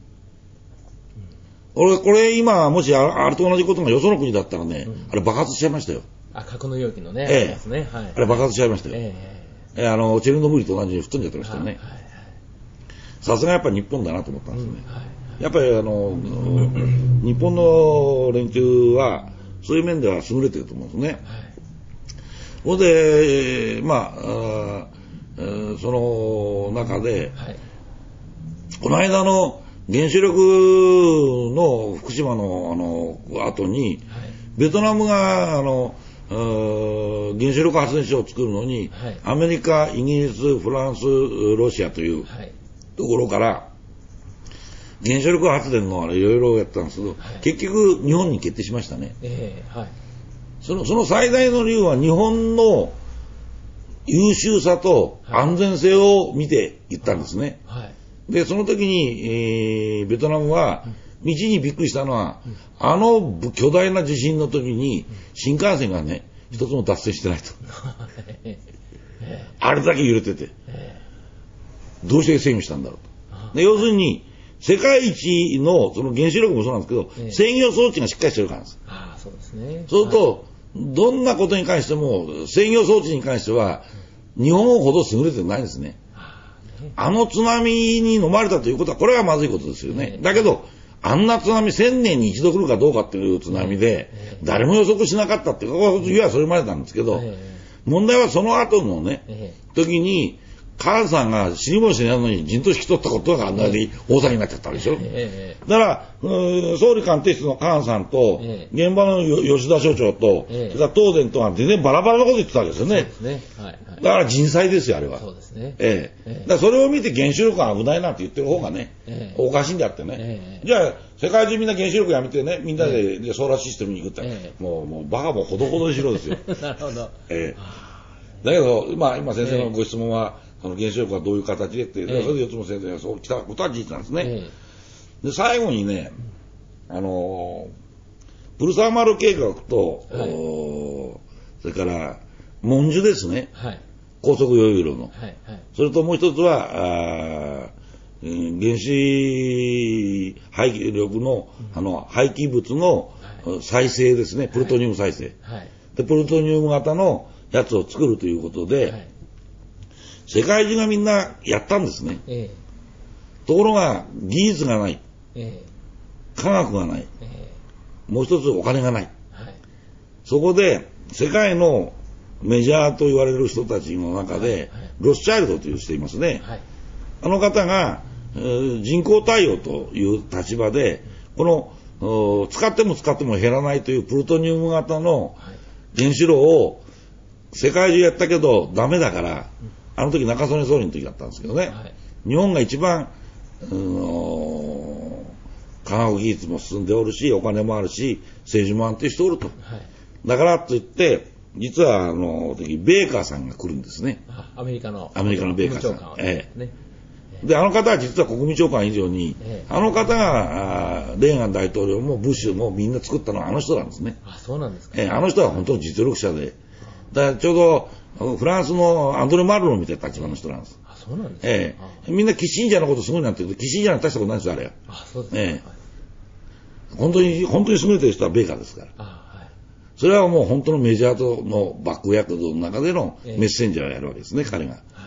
俺、これ今、もしあれと同じことがよその国だったらね、うん、あれ爆発しちゃいましたよ。 あ、格納容器のね。 ええですね。はい、あれ爆発しちゃいましたよ。えええあの、チェルノブイリと同じように吹っ飛んじゃってましたよね。さすがやっぱり日本だなと思ったんですね。うんはい、やっぱりあの、日本の連中は、そういう面では優れてると思うんですね。はい、ほんで、まあ、その中で、はい、この間の原子力の福島のあの後に、はい、ベトナムがあの原子力発電所を作るのに、はい、アメリカ、イギリス、フランス、ロシアというところから、原子力発電のあれいろいろやったんですけど、はい、結局日本に決定しましたね。えーはい、その、その最大の理由は日本の優秀さと安全性を見ていったんですね。はいはい、で、その時に、えー、ベトナムは、道にびっくりしたのは、うん、あの巨大な地震の時に、新幹線がね、一つも脱線してないと。あれだけ揺れてて。どうして制御したんだろうと。で要するに、世界一の、その原子力もそうなんですけど、制御装置がしっかりしてるからなんです。 ああ、そうですね。 そうすると、はいどんなことに関しても制御装置に関しては日本ほど優れてないですね。あの津波に飲まれたということはこれはまずいことですよね。だけどあんな津波せんねんに一度来るかどうかっていう津波で誰も予測しなかったっていうのはそれまでなんですけど、問題はその後のね時に菅さんが知りもしないのに陣頭指揮取ったことがあんなに大騒ぎになっちゃったでしょ。えー、だから、総理官邸室の菅さんと、えー、現場の吉田所長と、えー、それから東電とは全然バラバラなこと言ってたわけですよね。そうですね。はいはい、だから人災ですよ、あれは。そうですね。えー、えー、だからそれを見て原子力が危ないなんて言ってる方がね、えー、おかしいんであってね。えー、じゃあ、世界中みんな原子力やめてね、みんなで、えー、ソーラーシステムに行くって、えー、もう、もうバカもほどほどにしろですよ。 なるほど。 えー、だけど、まあ、今先生のご質問は、その原子力がどういう形でって、ええ、それで四つも先生がそう来たことは事実なんですね。ええ、で最後にね、あのプルサーマル計画と、はい、それから文殊ですね、はい、高速溶融炉の、はいはい、それともう一つはあ原子廃棄力の、うん、あの廃棄物の再生ですね、プルトニウム再生、はいはい、でプルトニウム型のやつを作るということで、はい世界中がみんなやったんですね。ええ、ところが技術がない、ええ、科学がない、ええ、もう一つお金がない、はい、そこで世界のメジャーと言われる人たちの中で、はいはい、ロスチャイルドという人いますね、はい、あの方が、えー、人工太陽という立場でこの使っても使っても減らないというプルトニウム型の原子炉を世界中やったけどダメだから、うんあの時中曽根総理の時だったんですけどね、はい、日本が一番、うーん、科学技術も進んでおるしお金もあるし政治も安定しておると、はい、だからといって実はあの時ベーカーさんが来るんですね。 アメリカのアメリカのベーカーさん、ええ、であの方は実は国務長官以上に、ええ、あの方がレーガン大統領もブッシュもみんな作ったのはあの人なんですね。 あ、そうなんですか、 ええ、あの人は本当に実力者でだからちょうどフランスのアンドレ・マルロンみたいな立場の人なんです。 あ、そうなんですか。 ええ、みんなキッシンジャーのことすごいなんて言うけど、キッシンジャーなんて大したことないですよ、あれは。 あ、そうですか。 ええ、本当に、本当に優れてる人はベーカーですから。あ、はい。それはもう本当のメジャーとのバックヤードの中でのメッセンジャーをやるわけですね、ええ、彼が。はい、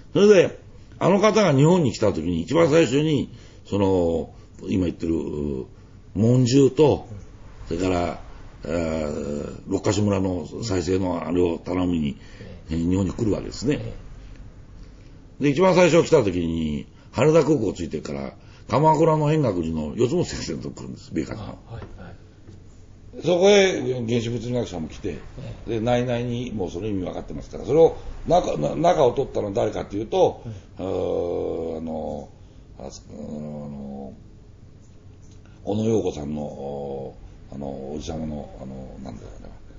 それで、あの方が日本に来た時に一番最初に、その、今言ってる、文獣と、それから、六ヶ所村の再生のあれを頼みに、日本に来るわけですね。で、一番最初来た時に、羽田空港着いてから、鎌倉の円覚寺の四つ本先生のとこ来るんです、米方の。そこへ原子物理学者も来て、で内々にもうその意味分かってますから、それを中、中を取ったのは誰かっていうと、うん、あの、あの、小野陽子さんの、あの、おじさまの、あの、なんだよ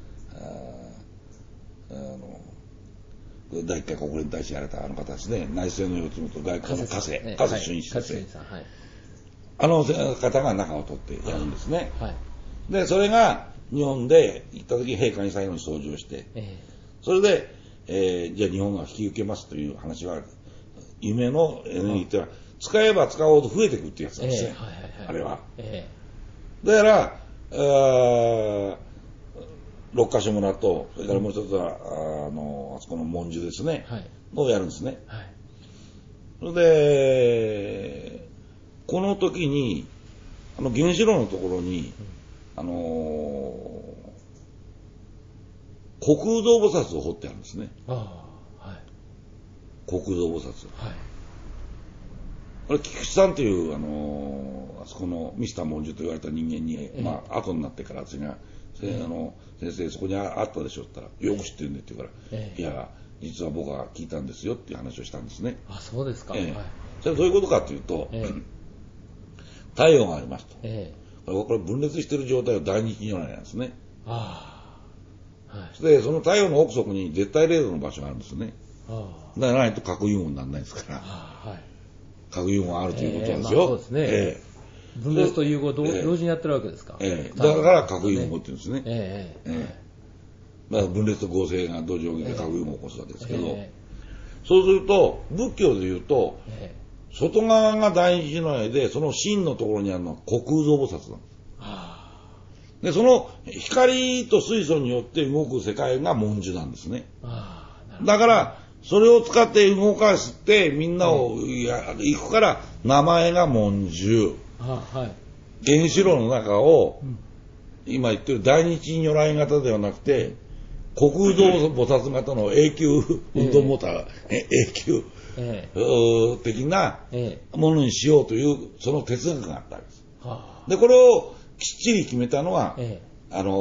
な、あの、第一回国連大使やられたあの方ですね、内政の四つ元外交の加瀬、加瀬俊一先生。あの方が中を取ってやるんですね。はい、で、それが日本で行った時、陛下に最後に掃除をして、えー、それで、えー、じゃあ日本が引き受けますという話は、夢のエネルギーっていうのは、使えば使うほど増えていくっていうやつなんですね。えーはいはいはい、あれは。えー、だから、あ六ヶ所村と、それからもう一つは、あの、あそこの文殊ですね。はい、をやるんですね。はい、それで、この時に、あの原子炉のところに、うん、あのー、虚空蔵菩薩を彫ってあるんですね。あ、はい、虚空蔵菩薩。はい、あれ、菊池さんという、あのー、あそこのミスター文殊と言われた人間に、ええ、まあ、後になってから私が、ええ、あの先生、そこにあったでしょって言ったら、よく知ってるねって言うから、ええ、いや、実は僕が聞いたんですよっていう話をしたんですね。 あ、そうですか。 ええ、はい、それはどういうことかというと、ええ、太陽がありますと。ええ、これ分裂している状態を大日如来なんですね。ああ、はい、で、その太陽の奥底に絶対零度の場所があるんですよね。ああ、だからないと核融合にならないですから。ああ、はい、核融合があるということなんですよ。えーまあ、そうですね。えー分裂と融合を同時にやってるわけですか。 ええ、だから核融合って言うんですね。ええええ、だから分裂と合成が同時に起きて核融合を起こすわけですけど、ええ、そうすると仏教で言うと、ええ、外側が大日如来でその真のところにあるのは虚空蔵菩薩なんです。で、その光と水素によって動く世界が文殊なんですね。だからそれを使って動かしてみんなを行くから名前が文殊。あ、はい、原子炉の中を、うん、今言ってる大日如来型ではなくて虚空蔵菩薩型の永久運動モーター、えー、永久、えー、的なものにしようというその哲学があったわけです。はあ、でこれをきっちり決めたのは、えー、あの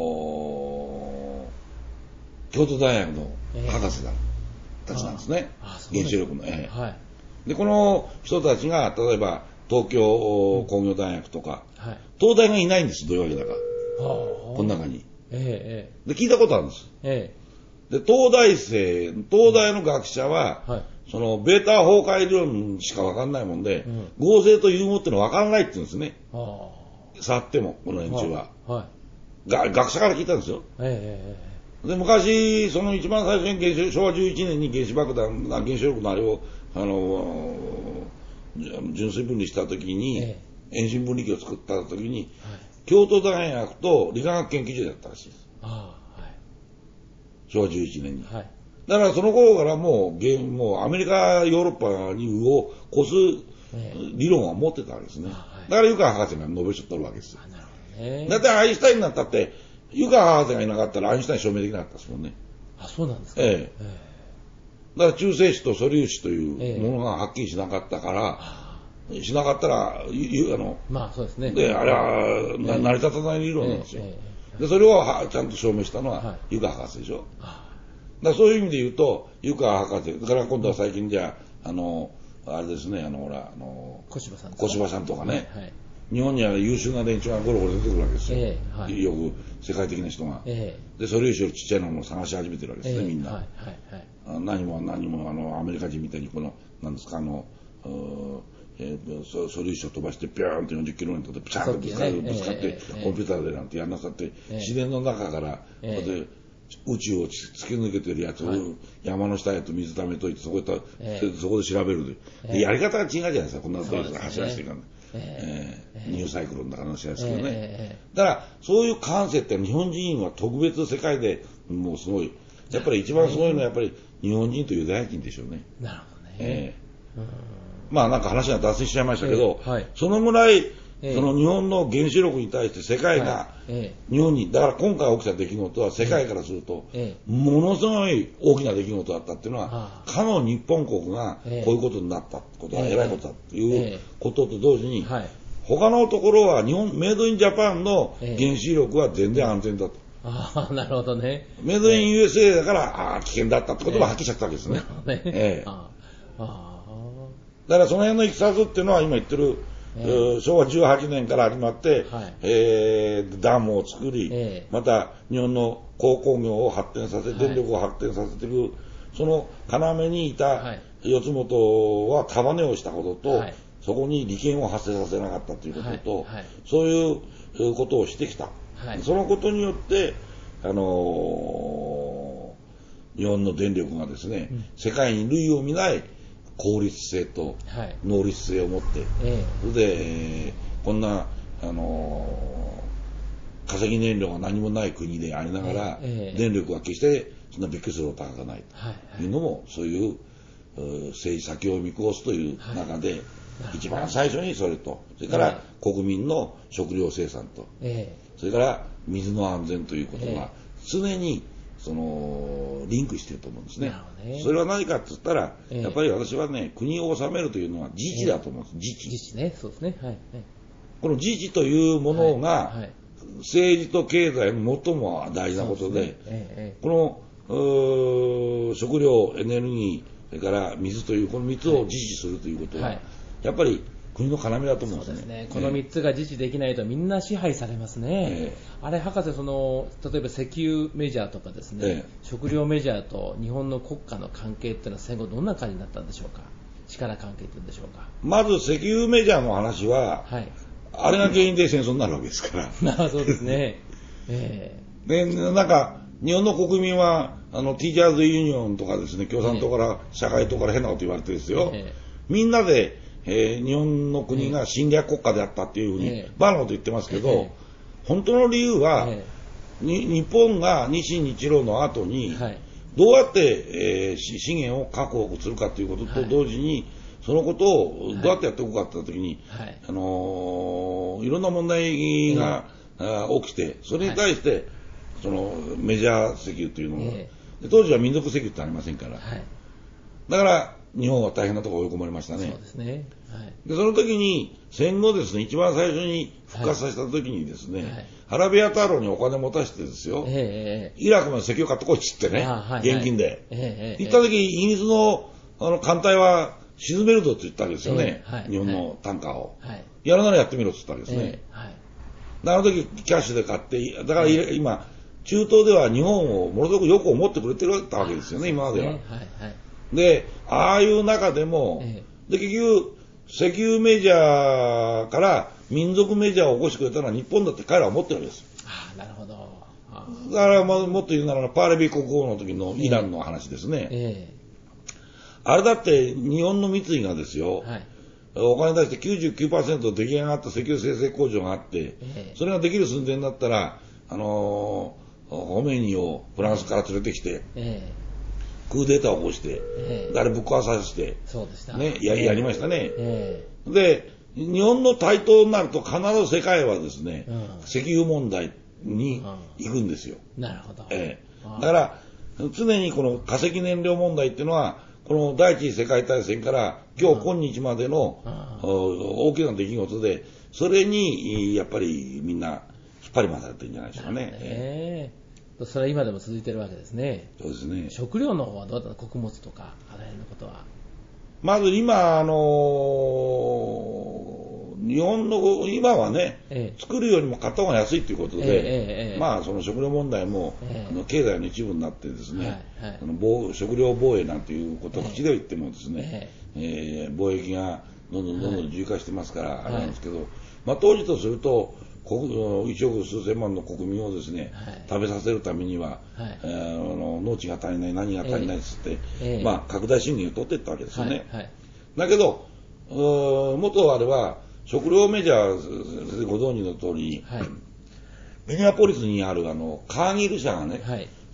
ー、京都大学の博士だ、えー、たちなんですね。原子力の、えーはい、でこの人たちが例えば東京工業大学とか、はい、東大がいないんです、どういうわけだか。はあ、この中に、ええ。で、聞いたことあるんです。ええ、で、東大生、東大の学者は、はい、その、ベータ崩壊理論しかわかんないもんで、うん、合成と融合ってのはわからないって言うんですね。はあ、触っても、この連中は。はい、が学者から聞いたんですよ。ええ、で、昔、その一番最初に原子、しょうわじゅういちねんに原子爆弾、原子力のあれを、あのー、純粋分離した時に、ええ、遠心分離器を作った時に、はい、京都大学と理化学研究所だったらしいです。ああ、はい、しょうわじゅういちねんに。はい、だからその頃からもう、もうアメリカ、ヨーロッパにを越す理論を持ってたわけですね。はい、だから湯川博士がノーベル賞取るわけですよ。なるほどね。だってアインシュタインになったって、湯川博士がいなかったらアインシュタイン証明できなかったですもんね。 あ、そうなんですか。 ええ。ええ、だから中性子と素粒子というものがはっきりしなかったから、ええ、しなかったら、あの、 まあそうですね。 で、あれは、ええ、成り立たない理論なんですよ。ええ、で、それをちゃんと証明したのは、湯川博士でしょ。はい、だからそういう意味で言うと、湯川博士、だから今度は最近じゃあ、あの、あれですね、あの、ほら、あの、 小柴さん小柴さんとかね、はいはい、日本には優秀な連中がゴロゴロ出てくるわけですよ。ええ、はい、よく世界的な人が。ええ、で、素粒子よりちっちゃいのを探し始めてるわけですね、ええ、みんな。はいはいはい、何も何も、あの、アメリカ人みたいにこの、なんですか、あの、えー、素粒子を飛ばしてピューンとよんじゅっキロメートルでピシャーンとぶつかって、ね、ぶつかって、えー、コンピューターでなんてやんなさって、えー、自然の中から、えー、宇宙を突き抜けてるやつを、はい、山の下へと水溜めといてそこで、えー、そこで調べるで、えー、でやり方が違うじゃないですか、こんなところで走らせていかない、えーえー、ニューサイクロンだからの話ですけどね、えー、だからそういう感性って日本人は特別世界でもうすごい、やっぱり一番すごいのはやっぱり日本人とユダヤ人でしょうね。 なるほどね。 えー、まあなんか話が脱線しちゃいましたけど、 えーはい、 そのぐらい、 えー、 その日本の原子力に対して世界が、はいえー、日本に、だから今回起きた出来事は世界からすると、えー、ものすごい大きな出来事だったっていうのは、かの日本国がこういうことになったことは偉いことだっていうことと同時に、えーはい、他のところは日本、メイドインジャパンの原子力は全然安全だと。 ああ、なるほどね。 メイドイン ユーエスエー だから、ああ、危険だったってこともはっきりしちゃったわけですね。ねええ、ああだからその辺のいきさつっていうのは今言ってる、えー、しょうわじゅうはちねんから始まって、はいえー、ダムを作り、えー、また日本の鉱工業を発展させ、電力を発展させていく、はい、その要にいた四つ元は束ねをしたことと、はい、そこに利権を発生させなかったということと、はいはい、そういうことをしてきた。はい、そのことによって、あのー、日本の電力がですね、うん、世界に類を見ない効率性と能率性を持って、はい、それで、えー、こんな、あのー、化石燃料が何もない国でありながら、えー、電力は決してそんなびっくりするほど高くないというのも、はいはい、そういう、政治先を見越すという中で、はい一番最初にそれと、それから国民の食料生産と、えー、それから水の安全ということが常にそのリンクしていると思うんですね。ねそれは何かって言ったら、えー、やっぱり私はね、国を治めるというのは自治だと思うんです。自治。 自治ね、そうですね。はい。 この自治というものが、はいはい、政治と経済の最も大事なことで、で、ねえー、この食料、エネルギー、それから水というこのみっつを自治するということは、はいやっぱり国の要だと思うんですね。そうですね。 このみっつが自治できないとみんな支配されますね。えー、あれ博士その例えば石油メジャーとかですね、えー、食料メジャーと日本の国家の関係っていうのは戦後どんな感じになったんでしょうか。力関係っていうんでしょうか。 まず石油メジャーの話は、はい、あれが原因で戦争になるわけですから。 あそうですね。えー、でなんか日本の国民はあのティーチャーズユニオンとかですね共産党から、えー、社会党から変なこと言われてですよ。えー、みんなでえー、日本の国が侵略国家であったっていうふうに、えー、バーのこと言ってますけど、えー、本当の理由は、えー、に日本が日清日露の後に、はい、どうやって、えー、資源を確保するかということと同時に、はい、そのことをどうやってやっていこうかって言ったときに、はい、あのー、いろんな問題が、えー、起きて、それに対して、はい、そのメジャー石油というのが、えー、当時は民族石油ってありませんから、はい、だから日本は大変なところ追い込まれましたね。 そうですね。はい、 でその時に戦後ですね一番最初に復活させた時にですね、はいはい、アラビア太郎にお金持たせてですよ、えー、イラクまで石油買ってこいっつってね、はい、現金で、えー、行った時イギリスのあの艦隊は沈めるぞって言ったわけですよね、えーはい、日本のタンカーを、はい、やるならやってみろって言ったわけですね、えーはい、であの時キャッシュで買ってだから今中東では日本をものすごくよく思ってくれてるわけですよね今までは、はいはいで、ああいう中でも、ええ、で、結局、石油メジャーから民族メジャーを起こしてくれたのは日本だって彼らは思ってるわけです。 ああ、なるほど。あだから、まあ、もっと言うなら、パーレビ国王の時のイランの話ですね。ええ、あれだって日本の三井がですよ、はい、お金出して きゅうじゅうきゅうパーセント 出来上がった石油精製工場があって、ええ、それができる寸前になったら、あのー、ホメイニをフランスから連れてきて、ええクーデターを起こして、えー、あれぶっ壊させて、そうでした、ね、や, やりましたね、えー。で、日本の台頭になると必ず世界はですね、うん、石油問題に行くんですよ。 うん、なるほど。 えー、だから、常にこの化石燃料問題っていうのは、この第一次世界大戦から今日今日までの大きな出来事で、それにやっぱりみんな引っ張り回されてるんじゃないでしょうかね。えーそれは今でも続いてるわけですね。 そうですね。 食料の方はどうだったの？穀物とかあらゆるのことは。 まず今あのー、日本の今はね、ええ、作るよりも買った方が安いということで、ええ、まあその食料問題も、ええ、あの経済の一部になってですね、はいはい、あの防食料防衛なんていうことを口で言ってもですね、えええー、貿易がどんどんどんどん自由化してますから、はい、あれなんですけど、まあ当時とするといちおく数千万の国民をですね、はい、食べさせるためには、はいえー、あの農地が足りない何が足りないっつって、えーまあ、拡大資源を取っていったわけですよね、はいはい、だけど元あれは食料メジャーご存知の通り、はい、ミネアポリスにあるあのカーギル社がね、はい、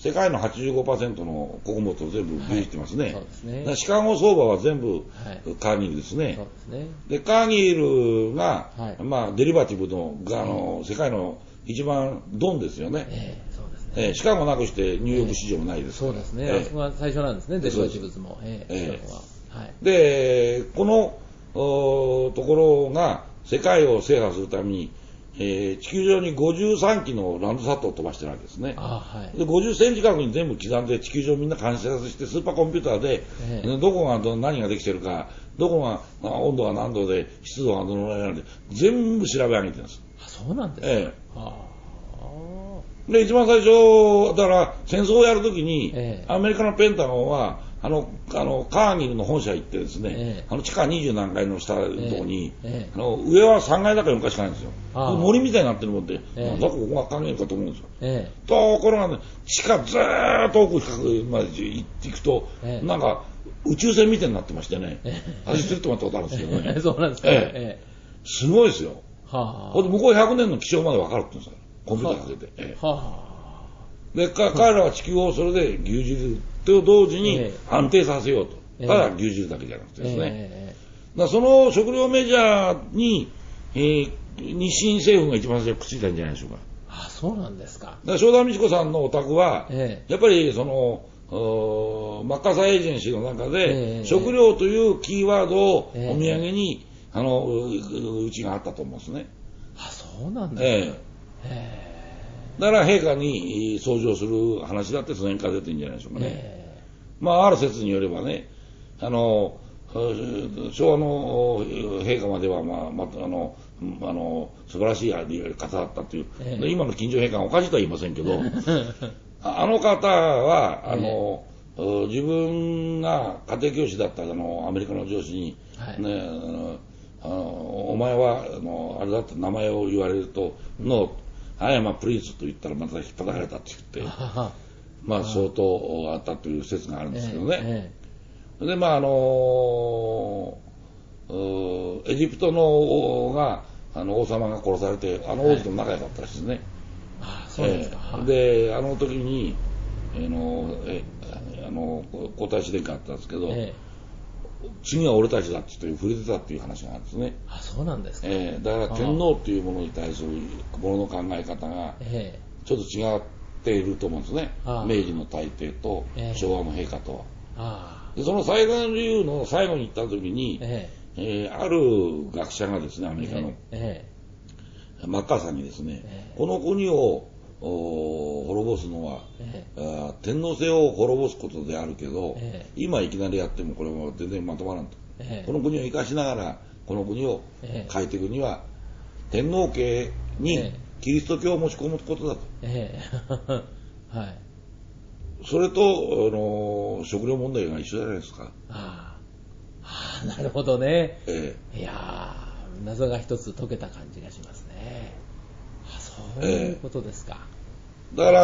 世界の はちじゅうごパーセント の穀物を全部牛耳ってますね。 はい、そうですね。 だからシカゴ相場は全部カーギルですね。はい、そうですね。で、カーギルが、はい、まあ、デリバティブの、あの、世界の一番ドンですよね。えー、そうですね。えー、シカゴなくしてニューヨーク市場もないですから、 えー、そうですね。えー、あそこが最初なんですね、デリバティブズも。えーえーはい、で、このところが世界を制覇するために、えー、地球上にごじゅうさんきのランドサットを飛ばしてるわけですね。あ、はい、でごじゅっセンチ角に全部刻んで地球上みんな観察してスーパーコンピューターで、えー、どこがど何ができてるか、どこが温度が何度で湿度がどのぐらいなんで全部調べ上げてるんです。 あ、そうなんですか。えーはあ、 で一番最初だから戦争をやるときに、えー、アメリカのペンタゴンはあの、あの、カーギルの本社行ってですね、ええ、あの、地下にじゅう何階の下のとこに、ええ、あの、上はさんがいだかよんかいしかないんですよ。森みたいになってるもんで、ええ、なんだここがカーギルかと思うんですよ。ええ、ところがね、地下ずーっと奥深くまで行っていくと、ええ、なんか、宇宙船みたいになってましてね、ええ、走ってるってもらったことあるんですけどね。 そうなんですか、ええ、 すごいですよ。はあ、ほんで、向こうひゃくねんの気象まで分かるって言うんですよ。コンピューターかけて。ええ、はあ、で、か、彼らは地球をそれで牛耳ると同時に安定させようと。えー、ただ牛耳るだけじゃなくてですね。えー、だその食料メジャーに、えー、日清製粉が一番最初くっついたんじゃないでしょうか。 あ、そうなんですか。 だから正田美智子さんのお宅は、えー、やっぱりその、マッカーサーエージェンシーの中で、えー、食料というキーワードをお土産に、えー、あの、うちがあったと思うんですね。 あ、そうなんですか。えーえーだから陛下に奏上する話だってその辺から出てるんじゃないでしょうかね。えー、まあある説によればね、あの昭和の陛下まではまあまたあのあの素晴らしい方だったという、えー、今の近所陛下はおかしいとは言いませんけど、あの方はあの、えー、自分が家庭教師だったあのアメリカの上司に、はい、ね、あのお前はあのあれだって名前を言われるとのI am a prince と言ったらまた引っ張られたって言って、まあ相当あったという説があるんですけどね。ええ、で、まああのエジプトの王が、あの王様が殺されて、あの王子と仲良かったらしいですね。 ああ、そうですか。 ええ、で、あの時に、あの、えあの皇太子殿下だったんですけど、ええ、次は俺たちだって触れてたっていう話があるんですね。 あ、そうなんですか。 えー、だから天皇っていうものに対するものの考え方がちょっと違っていると思うんですね。明治の大帝と昭和の陛下とは。あでその最大の理由の最後に行った時に、えーえー、ある学者がですね、アメリカの、えー、マッカーサーにですね、えー、この国を滅ぼすのは、ええ、あ天皇制を滅ぼすことであるけど、ええ、今いきなりやってもこれは全然まとまらんと、ええ、この国を生かしながらこの国を変えていくには、ええ、天皇家にキリスト教を持ち込むことだと、ええはい、それとあの食料問題が一緒じゃないですか。 ああ、なるほどね、ええ、いや謎が一つ解けた感じがしますね。そういうことですか。 えー、だから、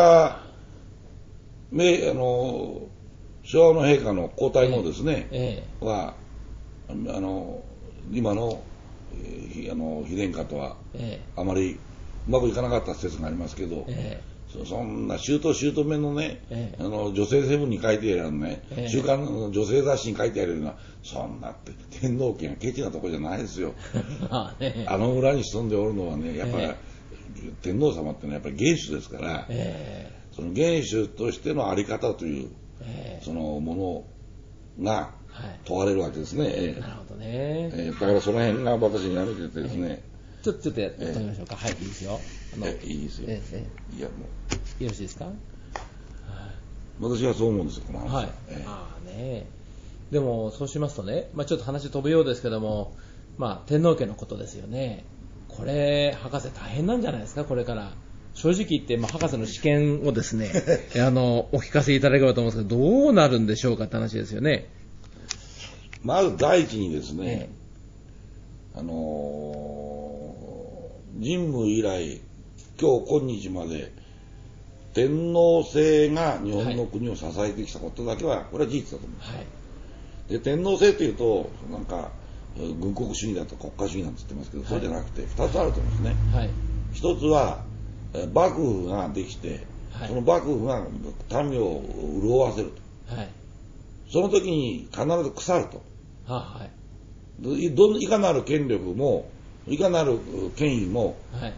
あの昭和の陛下の皇太后ですね、えーえー、はあの今の、えー、あの妃殿下とは、えー、あまりうまくいかなかった説がありますけど、えー、そ, そんな姑姑のね、えー、あの女性セブンに書いてあるね、えー、週刊の女性雑誌に書いてあるようなそんなって天皇家がケチなところじゃないですよ。あ, ね、あの村に住んでおるのはねやっぱり、えー天皇様ってのはやっぱり元首ですから、えー、その元首としてのあり方という、えー、そのものが問われるわけですね。はいえー、なるほどね、えー。だからその辺が私に慣れててですね。 えー、ちょっとちょっとやってみましょうか。えー、はい、いいですよ。 あのえー、いいですよ。えーえー、いやもうよろしいですか。 私はそう思うんですよこの話は。はい。 えー、ああね。でもそうしますとね、まあちょっと話飛ぶようですけども、まあ天皇家のことですよね。これ博士大変なんじゃないですかこれから。正直言って、まあ、博士の試験をですねあのお聞かせいただければと思うんですけどどうなるんでしょうかって話ですよね。 まず第一にですね、ええ、あのー、人類以来今日今日まで天皇制が日本の国を支えてきたことだけはこれは事実だと思います、はい、で天皇制というとなんか軍国主義だと国家主義なんて言ってますけど、はい、そうじゃなくてふたつあると思うんですね、はい、ひとつは幕府ができてはい、その幕府が民を潤わせると、はい、その時に必ず腐ると、はい、どいかなる権力もいかなる権威も、はい、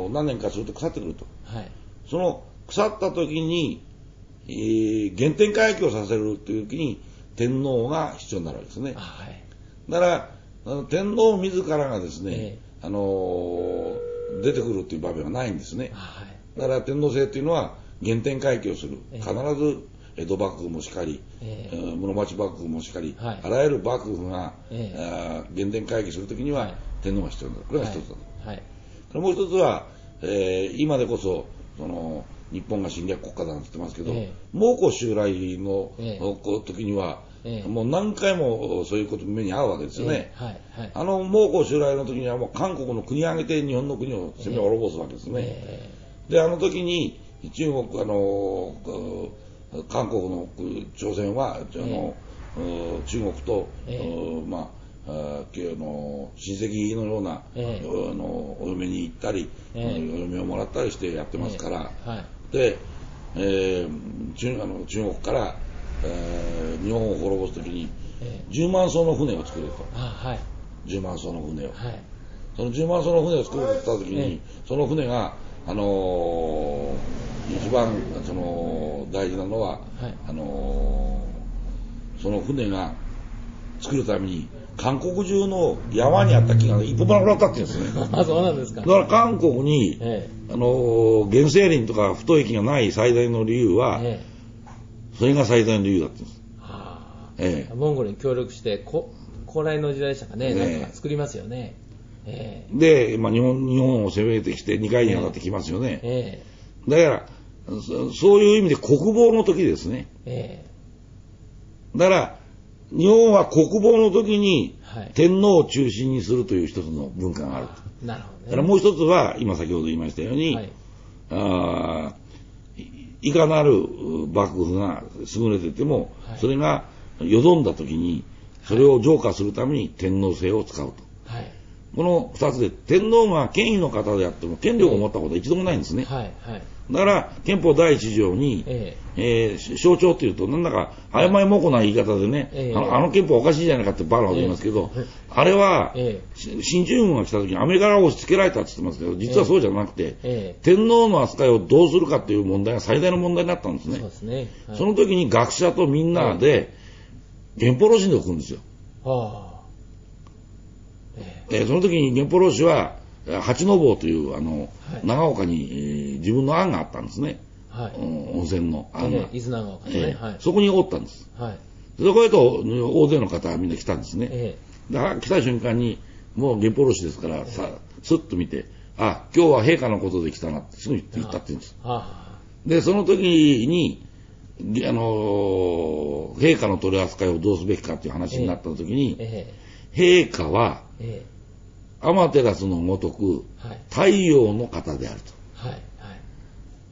何年かすると腐ってくると、はい、その腐った時に、えー、原点回帰をさせるという時に天皇が必要になるわけですね。はい、だからあの天皇自らがですね、えーあのー、出てくるという場面はないんですね。はい、だから天皇制というのは原点回帰をする、えー、必ず江戸幕府もしかり、えー、室町幕府もしかり、はい、あらゆる幕府が、えー、あ原点回帰するときには、はい、天皇が必要になる。これが一つだと。はい、もう一つは、えー、今でこそその日本が侵略国家だと言ってますけど、えー、蒙古襲来の、えー、時には、えー、もう何回もそういうこと目に遭うわけですよね。えーはいはい、あの蒙古襲来の時にはもう韓国の国を挙げて日本の国を攻め滅ぼすわけですね。えー、であの時に中国あの韓国の朝鮮はあの、えー、中国と、えー、まああの親戚のような、えー、あのお嫁に行ったり、えー、お嫁をもらったりしてやってますから、えーはい、で、えー、中, あの中国から、えー、日本を滅ぼすときに、えー、じゅうまん艘の船を作れと、はい、じゅうまん艘の船を、はい、そのじゅうまん艘の船を作れたときに、えー、その船があのー、一番その大事なのは、はい、あのー、その船が作るために韓国中の山にあった木が一本もなくなったって言うんですね。 あ、そうなんですか。 だから韓国に、ええ、あのー、原生林とか太い木がない最大の理由は、ええ、それが最大の理由だったんです。 はあ、ええ、モンゴルに協力してこ高麗の時代でしたかね、なんか作りますよね。 ええ、で、まあ、日本日本を攻めてきてにかいにわたってきますよね。ええ、だからそそういう意味で国防の時ですね。ええ、だから日本は国防の時に天皇を中心にするという一つの文化があると。なるほどね。だからもう一つは今先ほど言いましたように、はい、あいかなる幕府が優れてても、はい、それがよどんだ時にそれを浄化するために天皇制を使うと。はい、この二つで天皇が権威の方であっても権力を持ったことは一度もないんですね。はいはい、だから憲法第一条に、えええー、象徴というとなんだか曖昧もこな言い方でね、ええ、あの、あの憲法おかしいじゃないかってバカなこと言いますけど、ええ、あれは、ええ、進駐軍が来た時にアメリカが押し付けられたって言ってますけど実はそうじゃなくて、ええ、天皇の扱いをどうするかっていう問題が最大の問題になったんですね。そうですね。はい、その時に学者とみんなで原保老師で置くんですよ。はあ、えー、その時に原保老師は八の坊というあの、はい、長岡に、えー、自分の案があったんですね。はい、うん、温泉の案が、えー、伊豆長岡ですね、えーはい、そこにおったんです。はい、そこへと大勢の方がみんな来たんですね。えー、だ来た瞬間にもう原保老師ですから、えー、さスッと見て、あ、今日は陛下のことで来たなってすぐ言ったって言うんです。でその時にあの陛下の取り扱いをどうすべきかという話になった時に、えーえー、陛下は、えー天照のごとく太陽の方であると、はいはい、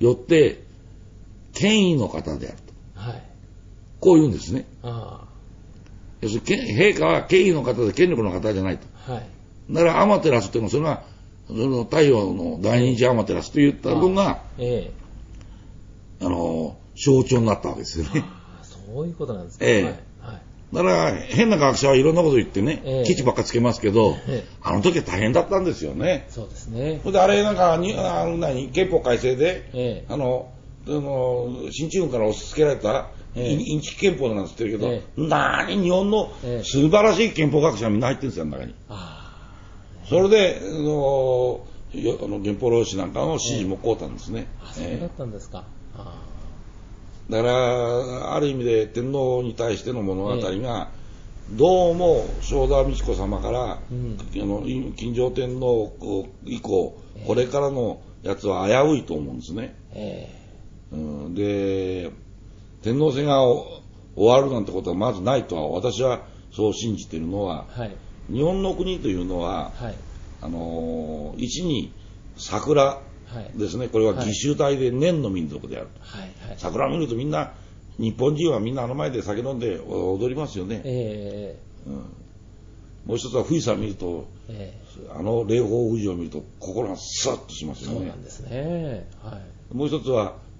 よって権威の方であると、はい、こう言うんですね。あ要するに陛下は権威の方で権力の方じゃないと、はい、だから天照というのはそれがその太陽の大日天照といった分が、えー、あの象徴になったわけですよね。 あそういうことなんですか。 えーはいだから変な学者はいろんなこと言ってね、ええ、基地ばっかつけますけど、ええ、あの時は大変だったんですよね。 そうですね。 それであれなんかにあの何憲法改正で、ええ、あのあの進駐軍から押し付けられた、ええ、インチキ憲法なんて言ってるけど、ええ、なに日本の素晴らしい憲法学者がみんな入ってるんですよ中に。あそれであのあの原保老師なんかの支持もこうたんですね。 ええ、あそうだったんですか。あだからある意味で天皇に対しての物語がどうも正田美智子様から、うん、あの金城天皇以降これからのやつは危ういと思うんですね。えーうん、で天皇制が終わるなんてことはまずないとは私はそう信じているのは、はい、日本の国というのは、はい、あの一に桜ですね、これは義手体で年の民族であると、はいはい、桜を見るとみんな日本人はみんなあの前で酒飲んで踊りますよね、えーうん、もう一つは富士山見ると、えー、あの霊峰富士を見ると心がスッとしますよね。 そうなんですね、はい、 もう一つは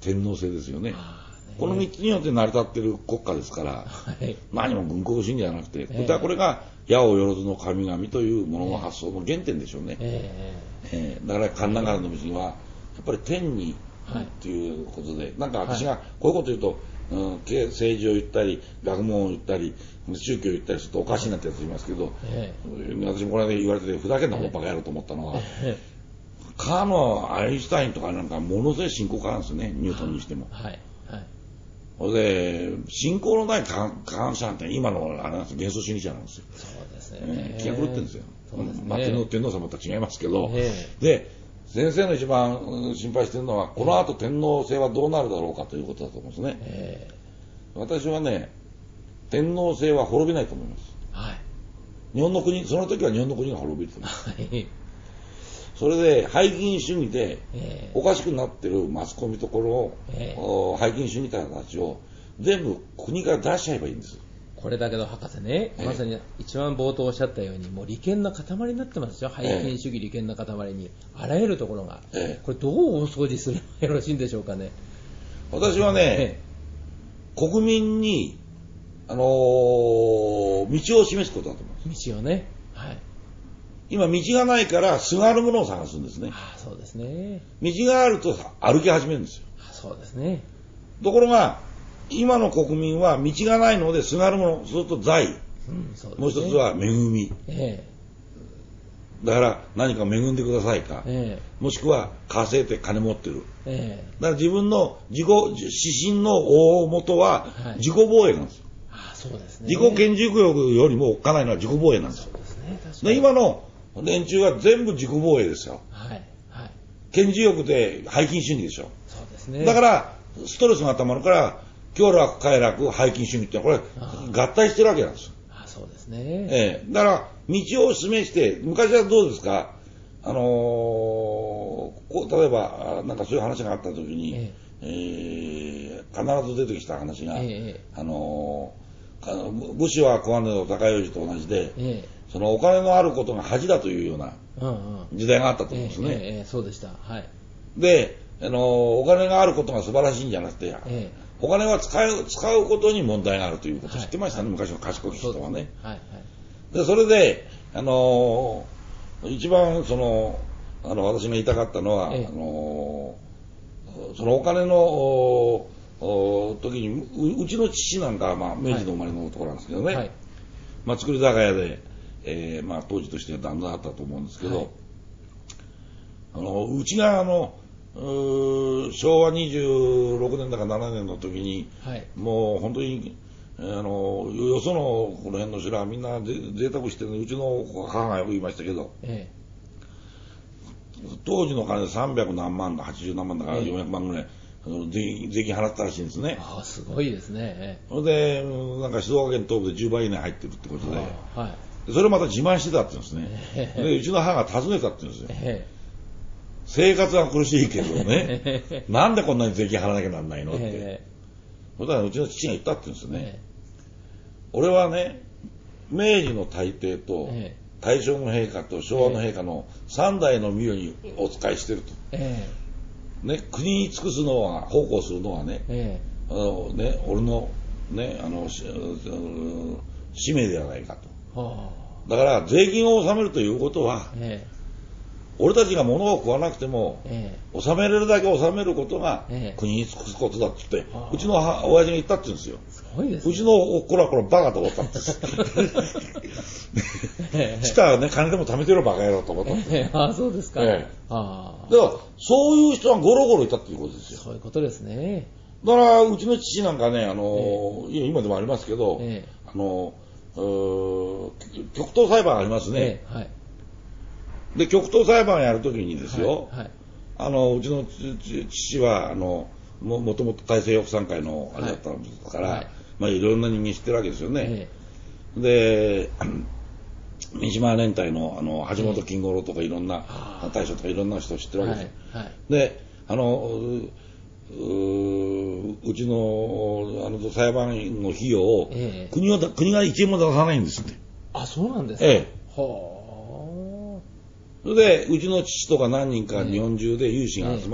天皇制ですよね。このみっつによって成り立っている国家ですから、はい、何も軍国主義じゃなくて、えー、これが矢をよろずの神々というものの発想の原点でしょうね。えーえー、だから神流れの道にはやっぱり天にということで、はい、なんか私がこういうこと言うと、うん、政治を言ったり学問を言ったり宗教を言ったりするとおかしいなってやつ言いますけど、えー、私もこれで言われてふざけんなもんバカやろうと思ったのは、えー、かのアインシュタインとかなんかものすごい信仰家なんですよね、ニュートンにしても。はいで、信仰のない科学者なんて今のあれなんですよ、幻想主義者なんですよ。そうですね。気が狂ってるんですよ。そうですね。まあ、天皇、天皇様とは違いますけど、で、先生の一番心配してるのは、この後天皇制はどうなるだろうかということだと思うんですね。私はね、天皇制は滅びないと思います。はい。日本の国、その時は日本の国が滅びると思います。はい。それで拝金主義でおかしくなってるマスコミところを、えー、拝金主義者たちを全部国から出しちゃえばいいんです。 これだけど博士ね、えー、まさに一番冒頭おっしゃったようにもう利権の塊になってますよ。拝金主義利権の塊にあらゆるところが、えー、これどうお掃除すればよろしいんでしょうかね。 私はね、えー、国民に、あのー、道を示すことだと思います。 道をね、はい。 今道がないからすがるものを探すんですね。 ああ、そうですね。 道があると歩き始めるんですよ。 ああ、そうですね。 ところが今の国民は道がないのですがるもの、そうすると財、うん、そうですね、もう一つは恵み、ええ、だから何か恵んでくださいか、ええ、もしくは稼いで金持ってる、ええ、だから自分の自己指針の大元は自己防衛なんですよ。はい、ああ、そうですね。自己顕示欲よりもおっかないのは自己防衛なんですよ。そうですね、確かに。で今の連中は全部自己防衛ですよ。はい。はい。顕示欲で拝金主義でしょ。そうですね。だから、ストレスが溜まるから、享楽、快楽、拝金主義ってこれ、合体してるわけなんです。 あ、そうですね。 ええ。だから、道を示して、昔はどうですか、あのー、こう例えば、なんかそういう話があったときに、えええー、必ず出てきた話が、ええ、あのー、武士は小金の高用事と同じで、ええ、そのお金のあることが恥だというような時代があったと思うんですね。うんうん、えーえー、そうでした。はい。で、あのお金があることが素晴らしいんじゃなくて、えー、お金は使う使うことに問題があるということを知ってましたね、はい、昔の賢い人はね。はいはい、でそれで、あの一番そのあの私が言いたかったのは、えー、あのそのお金の時に う, うちの父なんかは、まあ、明治の生まれのところなんですけどね、はい、まあ、作り酒屋で。えーまあ、当時としては旦那だったと思うんですけど、はい、あのうちがあのしょうわにじゅうろくねんだかななねんの時に、はい、もう本当にあのよそのこの辺の人はみんな贅沢してるのうちの母がよく言いましたけど、ええ、当時の金でさんびゃくなんまんだはちじゅうなんまんだからよんひゃくまんぐらい、ええ、税, 税金払ったらしいんですね。 ああ、すごいですね。 それでなんか静岡県東部でじゅうばい以内入ってるってことで、はい、それをまた自慢してたって言うんですね。でうちの母が尋ねたって言うんですよ。えー生活は苦しいけどね、なんでこんなに税金払わなきゃなんないのって。えー、そしたらうちの父が言ったって言うんですよね。えー、俺はね、明治の大帝と大正の陛下と昭和の陛下のさんだいの御代にお仕えしてると。えーね、国に尽くすのは、奉公するのはね、えー、あのね俺の、ね、あの使命ではないかと。はあ、だから税金を納めるということは、えー俺たちが物を食わなくても、ええ、納めれるだけ納めることが国に尽くすことだって言って、ええ、うちの親父が言ったって言うんですよ。すごいですね。うちの子らこれバカと思ったんです。したらね、金でも貯めてるバカ野郎と思ったんです。 ええ、あ、そうですか。ええ、 あだからそういう人がゴロゴロいたっていうことですよ。 そういうことですね。 だからうちの父なんかね、あの、ええ、今でもありますけど、ええ、あの極東裁判ありますね。ええ、はい。で極東裁判やるときにですよ、はいはい、あのうちの父はあの も, もともと大西洋産会のあれだったんですから、はいはい、まあ、いろんな人間知ってるわけですよね。えー、で三島連隊 の, あの橋本金五郎とかいろんな、えー、大将とかいろんな人知ってるわけですよ。はいはい、であの う, うち の, あの裁判の費用を、えー、国, は国がいちえんも出さないんですって。 あ、そうなんですか。ええ、はあ。 それでうちの父とか何人か日本中で有志が集まっ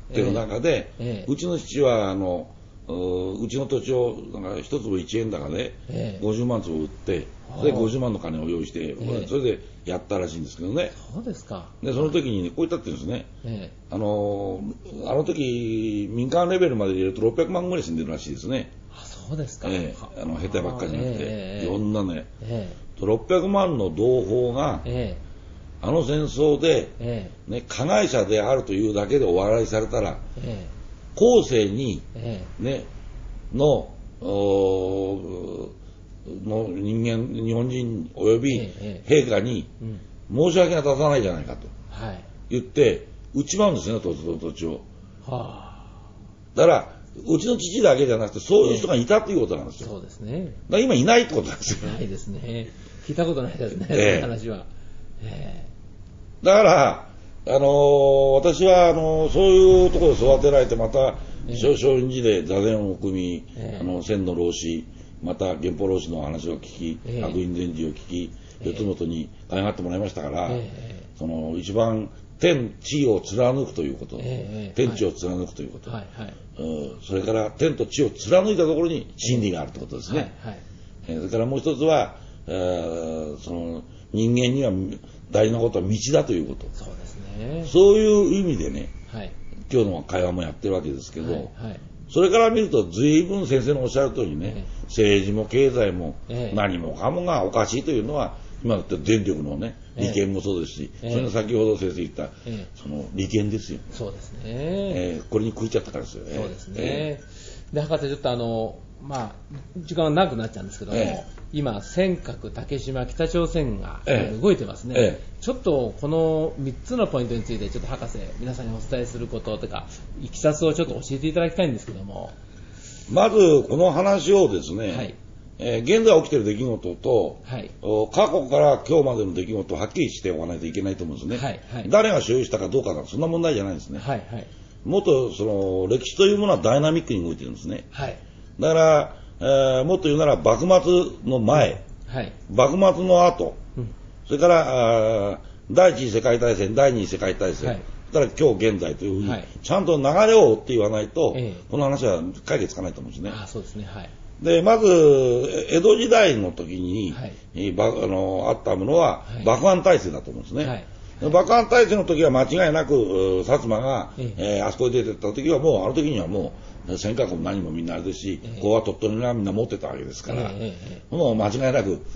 てる中で、 ええ、 うちの父はあのうちの土地をなんか一坪いちえん高でごじゅうまんつぼ売って、でごじゅうまんの金を用意して、ええ、それでやったらしいんですけどね。 そうですか。 でその時に、ね、こう言ったって言うんですね、 ええ、 あのあの時民間レベルまで入れるとろっぴゃくまんぐらい住んでるらしいですね。 あ、そうですか。 ええ、あの下手ばっかりじゃなくて、 ええ、 いろんなね、 ええ、ろっぴゃくまんの同胞が、ええ、あの戦争で、ええね、加害者であるというだけでお笑いされたら、ええ、後世に、ええね、のの人間、日本人および陛下に申し訳が立たないじゃないかと言って売っちまうんですね、土地を。はあ、だからうちの父だけじゃなくてそういう人がいたということなんですよ。 そうですね。 だから今いないってことなんですよ。 ないですね。聞いたことないですね、ええ、そういう話は。ええ、だからあのー、私はあのー、そういうところで育てられて、また少林寺で座禅を組み、えー、あの千の老子、また源法老子の話を聞き、えー、悪因禅師を聞き、四つ元に可愛がってもらいましたから、えー、その一番天地を貫くということ、えー、天地を貫くということ、はいはい、うん、それから天と地を貫いたところに真理があるということですね。はいはい、えー、それからもう一つは、えー、その人間には大事なことは道だということ。そうですね。そういう意味でね、はい、今日の会話もやってるわけですけど、はいはい、それから見ると随分先生のおっしゃる通りね、ええ、政治も経済も何もかもがおかしいというのは、今だって電力のね、利権もそうですし、ええ、それが先ほど先生言った、ええ、その利権ですよ。 そうですね。 えー、これに食いちゃったからですよね。 そうですね。えー、で、博士ちょっとあの、まあ、時間が長くなっちゃうんですけども、ええ、今、尖閣、竹島、北朝鮮が動いてますね、ええ、ちょっとこのみっつのポイントについて、ちょっと博士、皆さんにお伝えすることとか、いきさつをちょっと教えていただきたいんですけども。 まず、この話をですね、はい、えー、現在起きている出来事と、はい、過去から今日までの出来事をはっきりしておかないといけないと思うんですね。はいはい、誰が所有したかどうかなんてそんな問題じゃないんですね。はいはい、もっとその歴史というものはダイナミックに動いてるんですね。はい、だから、えー、もっと言うなら幕末の前、はい、幕末の後、うん、それから第一次世界大戦、第二次世界大戦、はい、それから今日現在というふうに、はい、ちゃんと流れを追って言わないと、えー、この話は解決つかないと思うんですね。あ、そうですね。はい。で、まず、江戸時代の時に、はい、あの、あったものは、はい、幕藩体制だと思うんですね。はい、幕藩体制の時は間違いなく、薩摩が、えーえー、あそこに出てった時はもう、あの時にはもう、尖閣も何もみんなあれですし、えー、ここは鳥取がみんな持ってたわけですから、えー、もう間違いなく、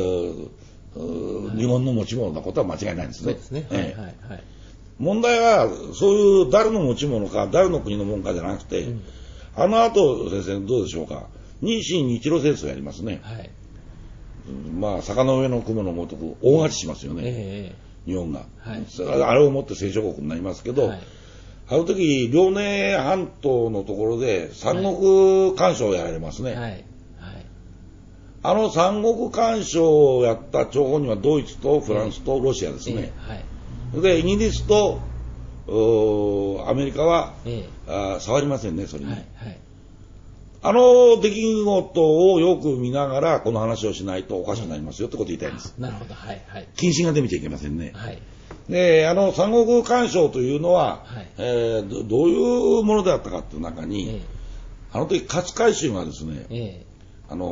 日本の持ち物なことは間違いないんですね。そうですね。はいはいはい、問題は、そういう誰の持ち物か、誰の国のもんかじゃなくて、うん、あの後、先生どうでしょうか。日清日露戦争やりますね。はい、まあ、坂の上の雲のごとく大勝ちしますよね。えー、日本が、はい。あれをもって戦勝国になりますけど、はい、あの時、遼寧半島のところで三国干渉をやられますね。はいはい、あの三国干渉をやった張本人はドイツとフランスとロシアですね。えーはい、で、イギリスとアメリカは、えー、あ触りませんね、それに。はいはい、あの出来事をよく見ながらこの話をしないとおかしくなりますよってことを言いたいんです。なるほど、はいはい。謹慎が出てちゃいけませんね。はい。で、あの三国干渉というのは、はい、えー、ど, どういうものであったかっていう中に、えー、あの時勝海舟がですね、えー、あのー、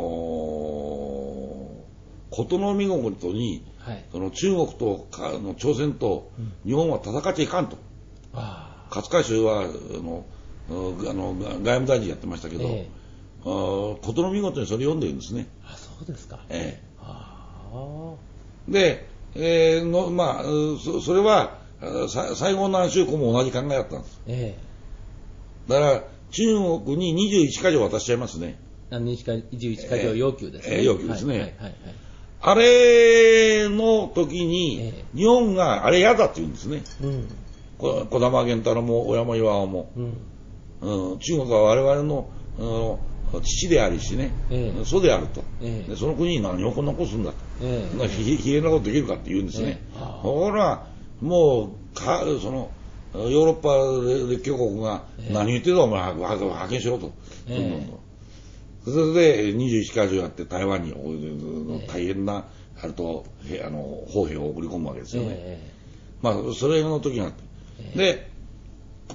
事の見事に、はい、その中国とかの朝鮮と日本は戦っちゃいかんと。うん、勝海舟はあのあの外務大臣やってましたけど、えー、事の見事にそれ読んでるんですね。あ、そうですか。ええー、で、えーのまあ、そ, それは西郷南州公も同じ考えだったんです。えー、だから中国ににじゅういちかじょう渡しちゃいますね。にじゅういちかじょう要求ですね。えー、要求ですね。はいはいはいはい、あれの時に、えー、日本があれ嫌だって言うんですね。うん、児玉源太郎も小山巌も。うんうん、中国は我々の、うん、父でありしね、ええ、祖であると、ええ、でその国に何をこんなことするんだと、ええ、ひひげなことできるかって言うんですね。ええ、ほらもうかそのヨーロッパ列強国が何言ってるかお前派遣しろと、ええ、それでにじゅういちかじょうやって台湾に大変なあるとあの砲兵を送り込むわけですよね。ええ、まあそれの時があって、ええ、で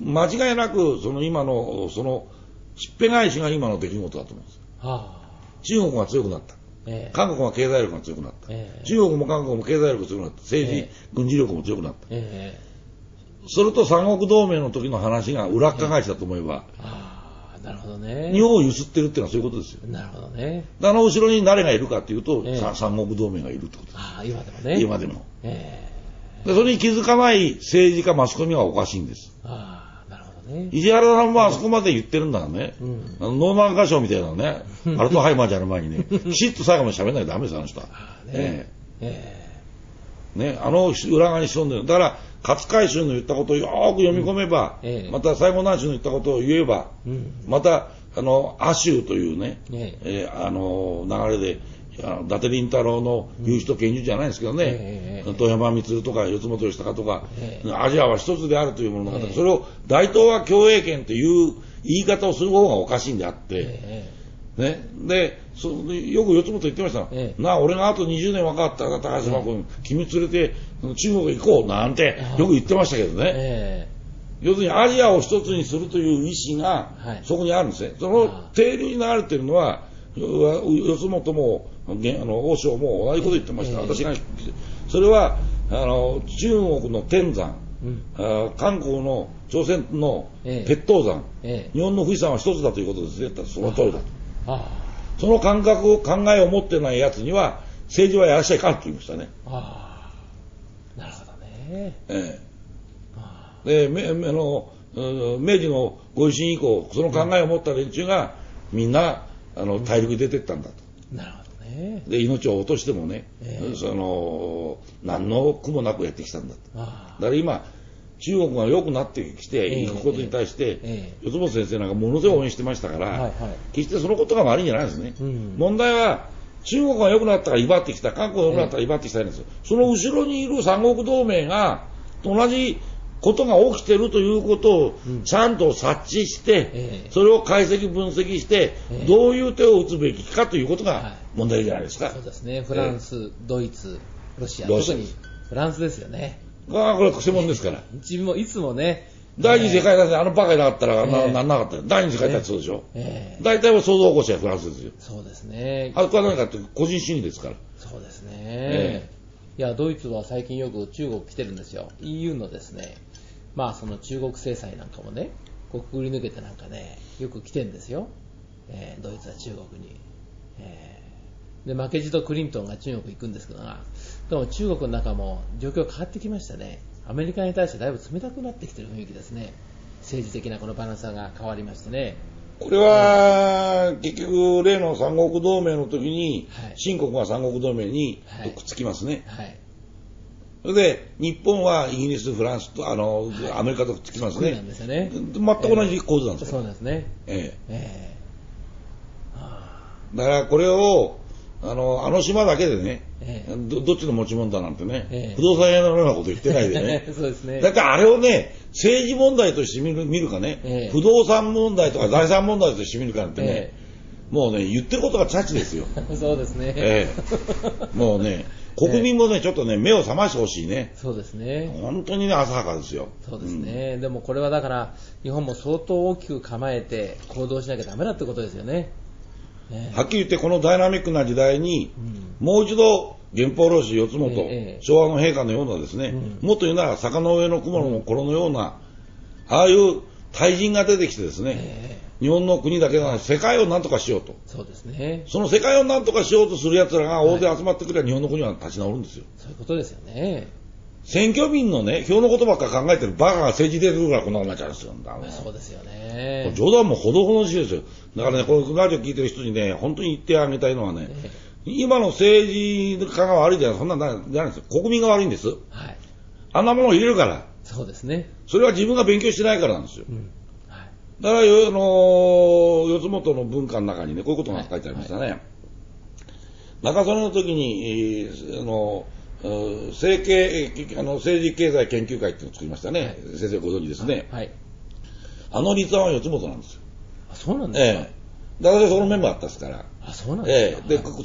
間違いなくその今のそのしっぺ返しが今の出来事だと思うんです。はあ、中国が強くなった、えー、韓国は経済力が強くなった、えー、中国も韓国も経済力が強くなった、政治、えー、軍事力も強くなった、えー、それと三国同盟の時の話が裏っか返しだと思えば、えーあなるほどね、 日本を揺すってるっていうのはそういうことですよ。 なるほどね。 あの後ろに誰がいるかっていうと、えー、三国同盟がいるってことです。 あ今でもね。 今でも、えー、でそれに気づかない政治家マスコミはおかしいんです。あ石原さんはあそこまで言ってるんだからね、うん、あのノーマン歌唱みたいなねアルトハイマーじゃる前にねきちっと最後まで喋らないとダメです、あの人は。ねえーね、あの裏側に潜んでる。だから勝海舟の言ったことをよーく読み込めば、うんえー、また西郷南州の言ったことを言えば、うん、またあの亜州というね、えーえー、あの流れで伊達林太郎の有志と拳銃じゃないですけどね、えー、遠山光とか四本義孝とか、えー、アジアは一つであるというものが、えー、それを大東亜共栄圏という言い方をする方がおかしいんであって、えーね、でそよく四本言ってました、えー、なあ俺があとにじゅうねん分かったら高島君、えー、君連れて中国行こうなんてよく言ってましたけどね、えー、要するにアジアを一つにするという意思がそこにあるんですね。その底流に流れているのは四本もあの王将も同じこと言ってました、えー、私がそれはあの中国の天山、うん、あ韓国の朝鮮の鉄塔山、えー、日本の富士山は一つだということですね。その通りだと。あその感覚を考えを持ってないやつには政治はやらしちゃいかんと言いましたね。あなるほどね、 えー、でめあの明治のご維新以降その考えを持った連中がみんなあの大陸に出てったんだと、うん、なるほどね。で命を落としてもね、えー、その何の苦もなくやってきたんだと。だから今中国が良くなってきていくことに対して、えーえー、四本先生なんかものすごい応援してましたから、はいはい、決してそのことが悪いんじゃないですね、うん、問題は中国が良くなったから威張ってきた、韓国が良くなったから威張ってきたんですよ、えー、その後ろにいる三国同盟が同じことが起きてるということをちゃんと察知して、うん、それを解析分析して、えー、どういう手を打つべきかということが問題じゃないですか、はい、 そうですね。フランス、えー、ドイツ、ロシア、特にフランスですよね。 ああこれくせ者ですから。 自分もいつもね。 第二次世界大戦あのバカになかったら、えー、な, なんなかったよ。第二次世界大戦そうでしょ。えー、大体は想像起こしはフランスですよ。 そうですね。 あそこは何かって個人主義ですから。 そうですね。えー、いやドイツは最近よく中国来てるんですよ。イーユー のですね。まあその中国制裁なんかもね、こうくぐり抜けてなんかね、よく来てるんですよ。えー、ドイツは中国に。えーで負けじとクリントンが中国行くんですけどが、でも中国の中も状況変わってきましたね。アメリカに対してだいぶ冷たくなってきてる雰囲気ですね。政治的なこのバランスが変わりましてね。 これは、うん、結局例の三国同盟の時に、はい、新国が三国同盟にくっつきますね、はいはい、それで日本はイギリス、フランスとあの、はい、アメリカとくっつきますね。そうなんですよね。全く同じ構図なんですよ、 えー、そうですね、えーえー、だからこれをあの、あの島だけでね、ええ、ど, どっちの持ち物だなんてね、ええ、不動産屋のようなこと言ってないでね。そうですね。だってあれをね、政治問題として見る、見るかね、ええ、不動産問題とか財産問題として見るかなんてね、ええ、もうね、言ってることがチャチですよ。 そうですね。 ええ、もうね、国民もね、ちょっとね、目を覚ましてほしいね。 そうですね。 本当にね、浅はかですよ。 そうですね。うん、でもこれはだから、日本も相当大きく構えて行動しなきゃダメだってことですよね。はっきり言ってこのダイナミックな時代に、うん、もう一度元宝老子四本、えー、昭和の陛下のようなですね、うん、もっと言うなら坂の上の雲の頃のような、うん、ああいう大人が出てきてですね、えー、日本の国だけではなく世界を何とかしようと。 そうですね。 その世界を何とかしようとする奴らが大勢集まってくれば日本の国は立ち直るんですよ。 そういうことですよね。 選挙民のね、票のことばっか考えてるバカが政治で出てくるからこんなことになっちゃうんですよ。 そうですよね。 冗談もほどほどしいですよ。だからね、このラジオ聞いてる人にね、本当に言ってあげたいのはね、えー、今の政治家が悪いじゃない、そんなんじゃないんですよ。国民が悪いんです。はい。あんなものを入れるから。 そうですね。 それは自分が勉強してないからなんですよ。うんはい、だから、あの、四本の文化の中にね、こういうことが書いてありましたね。はいはい、中曽根の時に、えー、あの、政経あの政治経済研究会っていうのを作りましたね、はい、先生ご存知ですね、はい、あの立案は四本なんですよ。 あ、そうなんですか。 ええ、だからそのメンバーだったですから。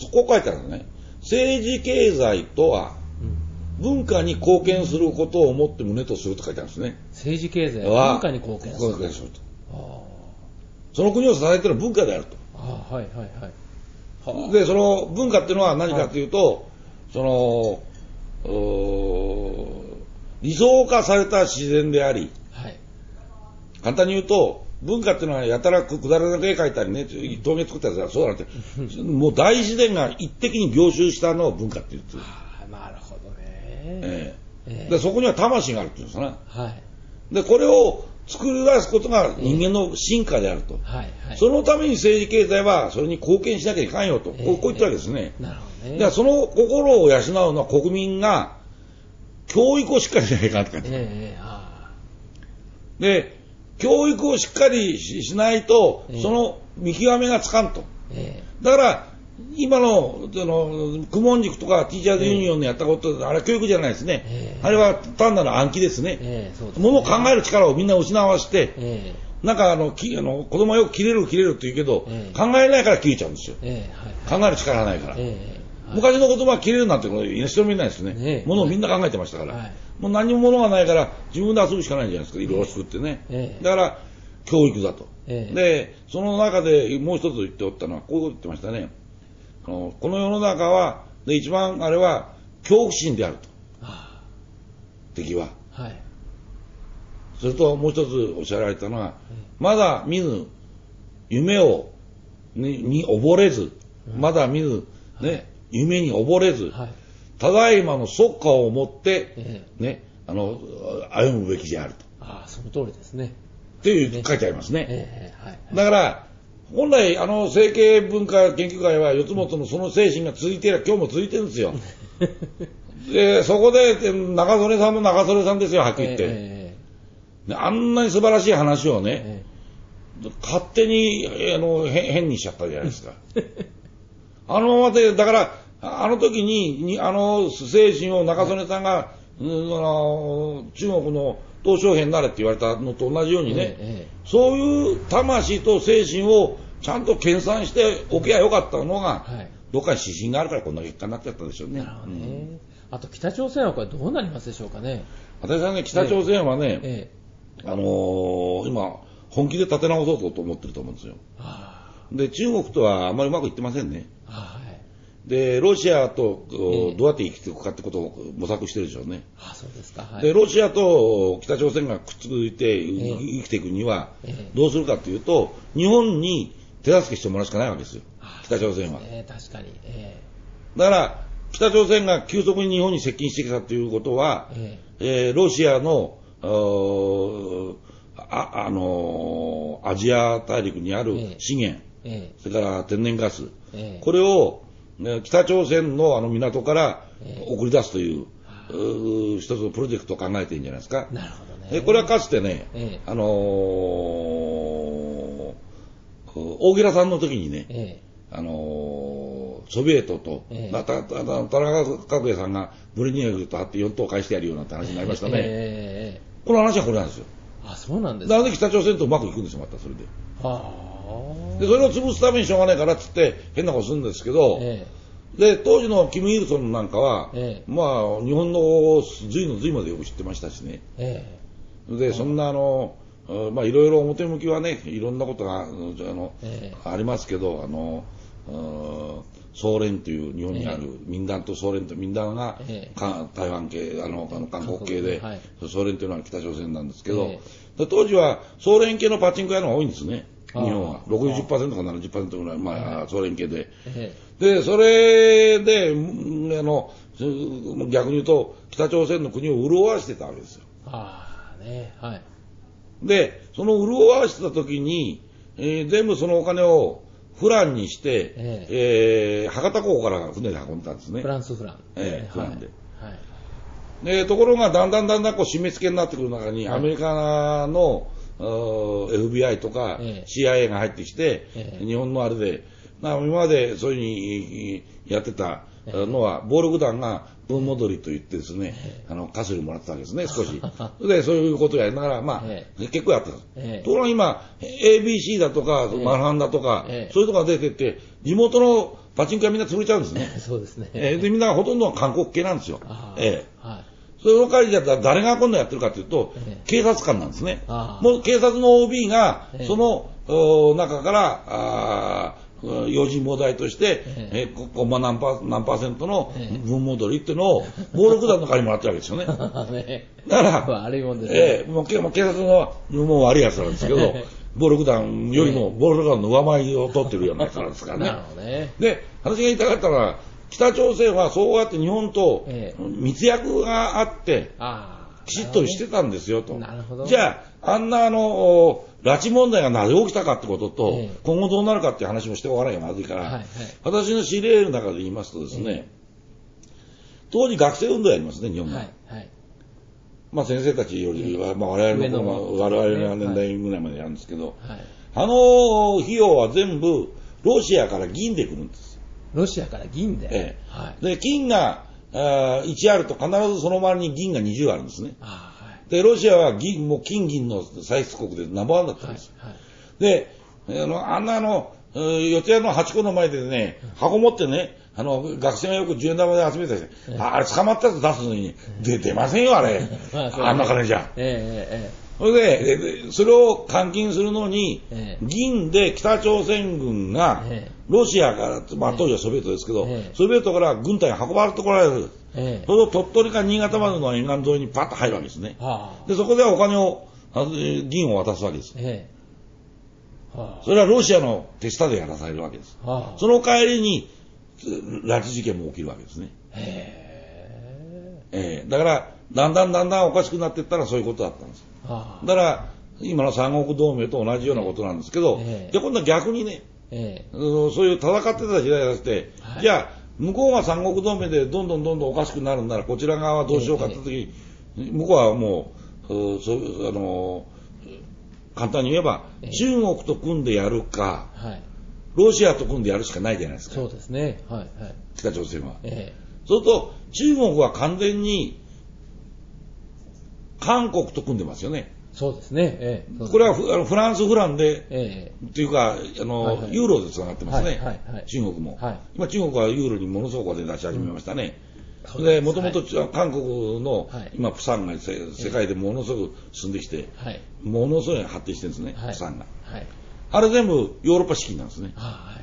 あ、そうなんですか。 ええ、で、はい、こう書いてあるのね。政治経済とは、 文化に貢献することをもって旨とすると書いてあるんですね。 政治経済は文化に貢献する。 貢献すると。その国を支えている文化であると。 あはいはいはい。 で、その文化っていうのは何かというと、はい、その、理想化された自然であり、はい、簡単に言うと、文化っていうのはやたらくだらなく絵描いたりね、陶芸作ったりはそうだって、もう大自然が一滴に凝集したのを文化って言ってる。 なるほどね。 ええ、でそこには魂があるっていうんですかね。 はい。 で、これを作り出すことが人間の進化であると。はいはい、そのために政治経済はそれに貢献しなきゃいかんよと。こう、こう言ったわけですね。なるほどね。でその心を養うのは国民が教育をしっかりしなきゃいかんって感じです。えー、で、教育をしっかり し, しないと、その見極めがつかんと。えー、だから、今の、その、公文塾とかティーチャーズユニオンのやったこと、えー、あれは教育じゃないですね。えー、あれは単なる暗記ですね。えー、そうですね。ものを考える力をみんな失わして、えー、なんかあの、きあの子供はよく切れる切れるって言うけど、えー、考えないから切れちゃうんですよ。えーはい、考える力がないから。えーはい、昔の言葉は切れるなんてこと人もいないですね。えー、ものをみんな考えてましたから。はい、もう何もものがないから自分で遊ぶしかないんじゃないですか。いろいろ作ってね。えー、だから、教育だと。えー、で、その中でもう一つ言っておったのは、こういうこと言ってましたね。この世の中は、で一番あれは恐怖心であると。ああ敵は。はい。それともう一つおっしゃられたのは、まだ見ぬ夢をに、に溺れず、うん、まだ見ぬ、ね、はい、夢に溺れず、はい、ただいまの即可を持って、ええ、ね、あの、歩むべきであると。 ああ、その通りですね。 っていう、書いてありますね。ええはいはい、だから、本来、あの、成形文化研究会は、四つ元のその精神が続いている、今日も続いてるんですよ。で、そこで、中曽根さんも中曽根さんですよ、はっきり言って。えー、あんなに素晴らしい話をね、えー、勝手に、あの、変にしちゃったじゃないですか。あのままで、だから、あの時に、にあの精神を中曽根さんが、うん、あの中国の鄧小平になれって言われたのと同じようにね、ええ、そういう魂と精神をちゃんと研鑽しておけばよかったのが、はい、どっかに指針があるからこんな結果になっちゃったでしょうね。なるほどね。うん、 あと北朝鮮はこれどうなりますでしょうかね。 私はね、北朝鮮はね、ええ、あのー、今本気で立て直そうと思ってると思うんですよ。はあ、で中国とはあんまりうまくいってませんね。はあで、ロシアとどうやって生きていくかってことを模索してるでしょうね。 ああそうですか。はい、 で、ロシアと北朝鮮がくっついて生きていくには、どうするかというと、日本に手助けしてもらうしかないわけですよ。北朝鮮は。えー、確かに。えー、だから、北朝鮮が急速に日本に接近してきたということは、えーえー、ロシアの、あ、あのー、アジア大陸にある資源、えー、それから天然ガス、えー、これを北朝鮮のあの港から送り出すという、えー、一つのプロジェクトを考えているんじゃないですか。なるほどね。これはかつてね、えー、あのー、大平さんの時にね、えー、あのー、ソビエトと、えー、田中角栄さんがブレニエフと会ってよん等返してやるようなって話になりましたね。えー、この話はこれなんですよ。 あ、そうなんですか。 なので北朝鮮とうまくいくんですよ、またそれで。はあ。で、それを潰すためにしょうがないからっつって変なことするんですけど、ええ、で、当時のキム・イルソンなんかは、ええ、まあ、日本の隋の隋までよく知ってましたしね。ええ、で、そんなあの、まあ、いろいろ表向きはね、いろんなことが、あの、ええ、ありますけど、あの、総連という日本にある民団と総連と民団が、ええ、台湾系、あの、あの韓国系で、はい、総連というのは北朝鮮なんですけど、ええ、当時は総連系のパチンコ屋の方が多いんですね。日本は ろくじゅっパーセント か ななじゅっパーセント ぐらい、まあ、総連系で。で、それで、あの、逆に言うと、北朝鮮の国を潤わしてたわけですよ。ああ、ね、はい。で、その潤わしてた時に、えー、全部そのお金をフランにして、えーえー、博多港から船で運んだんですね。 フランスフラン。 えー、フランで。はいはい、で、ところが、だんだんだんだんこう締め付けになってくる中に、はい、アメリカの、エフビーアイ とか シーアイエー が入ってきて、ええ、日本のあれで、今までそういうふうにやってたのは、暴力団が分戻りと言ってですね、ええ、あの、かすりもらってたわけですね、少し。で、そういうことをやりながら、まあ、ええ、結構やってた。ええ、ところが今、エービーシー だとか、ええ、マルハンだとか、ええ、そういうところが出てって、地元のパチンコはみんな潰れちゃうんですね。 そうですね。 えー、で、みんなほとんどは韓国系なんですよ。ええ。はいそれの代わりじゃ誰が今度やってるかというと、えー、警察官なんですね。もう警察の オービー が、その、えー、中から、あ用心棒代として、えー、コンマ何パー、何パーセントの分戻りっていうのを、暴力団の代わりにもらってるわけですよね。ねだから、悪いもんですね。えー、もう警察の、もう悪いやつなんですけど、暴力団よりも暴力団の上回りを取ってるようなからですからね。なるほどね。で、私が言いたかったのは、北朝鮮はそうやって日本と密約があって、きちっとしてたんですよと。なるほど。じゃあ、あんなあの、拉致問題がなぜ起きたかってことと、ええ、今後どうなるかっていう話もしておかないとまずいから、はいはい、私の知り合いの中で言いますとですね、え、当時学生運動やりますね、日本が。はいはい、まあ先生たちよりは、まあ、我々の、我々の年代ぐらいまでやるんですけど、はい、あの費用は全部ロシアから銀で来るんです。 ロシアから銀で、 ええはい、で金があいちあると必ずその周りに銀がにじゅうあるんですね。あで、ロシアは銀、もう金銀の産出国でナンバーワンだったんです。はいはい、で、あの、あんなあの、四谷の八甲の前でね、箱持ってね、あの、学生がよくじゅうえん玉で集めてて、うん、あれ捕まったやつ出すのに、で、出ませんよ、あれ。あんな金じゃ。ええええそれで、でそれを換金するのに、ええ、銀で北朝鮮軍が、ロシアから、まあ当時はソビエトですけど、ええ、ソビエトから軍隊が運ばれてこられる。ええ、それを鳥取か新潟までの沿岸沿いにパッと入るわけですね。はあ、で、そこでお金を、銀を渡すわけです。ええはあ、それはロシアの手下でやらされるわけです。はあ、その帰りに、拉致事件も起きるわけですね。えええ、だから、だんだんだんだんおかしくなっていったらそういうことだったんです。はあ、だから、今の三国同盟と同じようなことなんですけど、ええ、じゃあ今度は逆にね、ええ、そういう戦ってた時代だして、はい、じゃあ、向こうが三国同盟でどんどんどんどんおかしくなるんなら、こちら側はどうしようかって時に、向こうはもう、そあの簡単に言えば、中国と組んでやるか、はい、ロシアと組んでやるしかないじゃないですか。 そうですね。はいはい、 北朝鮮は。ええ、そうすると、中国は完全に韓国と組んでますよね。 そうですね。ええ、 これはフあのフランス、フランで、ええ、っていうか、あの、はいはい、ユーロでつながってますね。はいはいはい、中国も、はい。今、中国はユーロにものすごく出し始めましたね。うん、で、もともと韓国の、はい、今、プサンが世界でものすごく進んできて、はい、ものすごい発展してるんですね、はい、プサンが。はい、あれ全部ヨーロッパ資金なんですね。はい、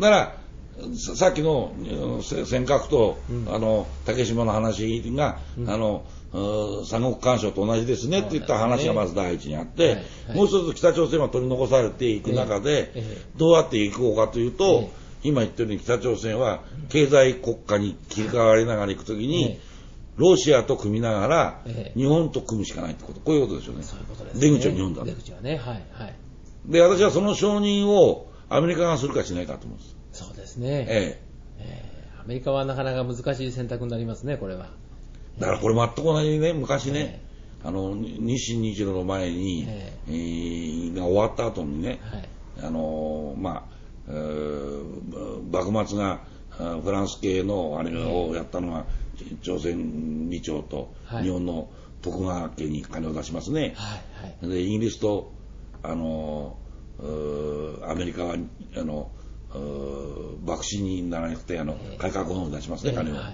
だから、さっきの尖閣と、うん、あの竹島の話が、うん、あの三国干渉と同じですねって言った話がまず第一にあって、はいはい、もう一つ北朝鮮は取り残されていく中で、えーえー、どうやっていこうかというと、えー、今言ったように北朝鮮は経済国家に切り替わりながらいくときに、えー、ロシアと組みながら、えー、日本と組むしかないってこと、こういうことですよね。そういうことですね。出口は日本だ。出口はね、はいはい。で、私はその承認をアメリカがするかしないかと思うんです。 そうですね。えええー、アメリカはなかなか難しい選択になりますね、これは。 だからこれ全く同じにね、昔ね、えー、あの、日清日露の前に、えーえー、が終わった後にね、はい、あの、まあ、えー、幕末がフランス系のあれをやったのが、えー、朝鮮李朝と日本の徳川家に金を出しますね。はいはい、で、イギリスと、あの、アメリカは、あの、幕臣にならなくて、あの、改革法を出しますね、金を。はいはい、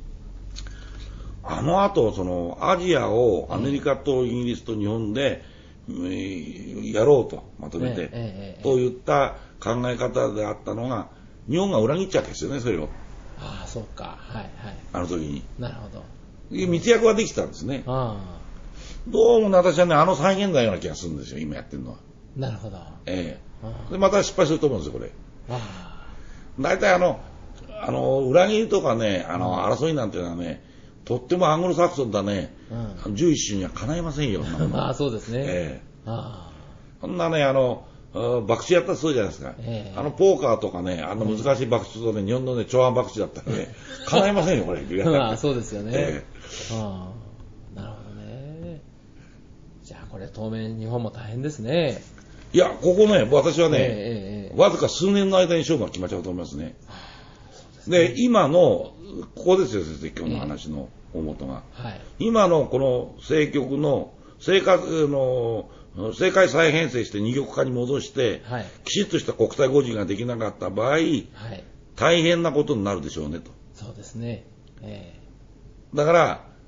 あの後、その、アジアをアメリカとイギリスと日本で、えー、やろうとまとめて、えー、といった考え方であったのが、日本が裏切っちゃうわけですよね、それを。 ああ、そうか。はいはい。 あの時に。 なるほど。 密約はできたんですね。あどうも私はね、あの再現だような気がするんですよ、今やってるのは。 なるほど。 ええー。で、また失敗すると思うんですよ、これ。大体あの、あの、裏切りとかね、あの、争いなんていうのはね、とってもアングロサクソンだね、うん、十一種にはかないませんよ。 ああ、そうですね。ええあそんなね、あの、博打やったらそうじゃないですか。ええ、あの、ポーカーとかね、あの難しい博打とね、日本のね、長安博打だったらね、かないませんよ、これ。 ああ、そうですよね。ええ、ああなるほどね。じゃあ、これ当面日本も大変ですね。 いや、ここね、私はね、えーえー、わずか数年の間に勝負が決まっちゃうと思いますね。で, ねで、今の、ここですよ、先生、今日の話の大元が。えーはい、今のこの政局の、政界の、政界再編成して二極化に戻して、はい、きちっとした国際合事ができなかった場合、はい、大変なことになるでしょうねと。 そうですね。えー、だから、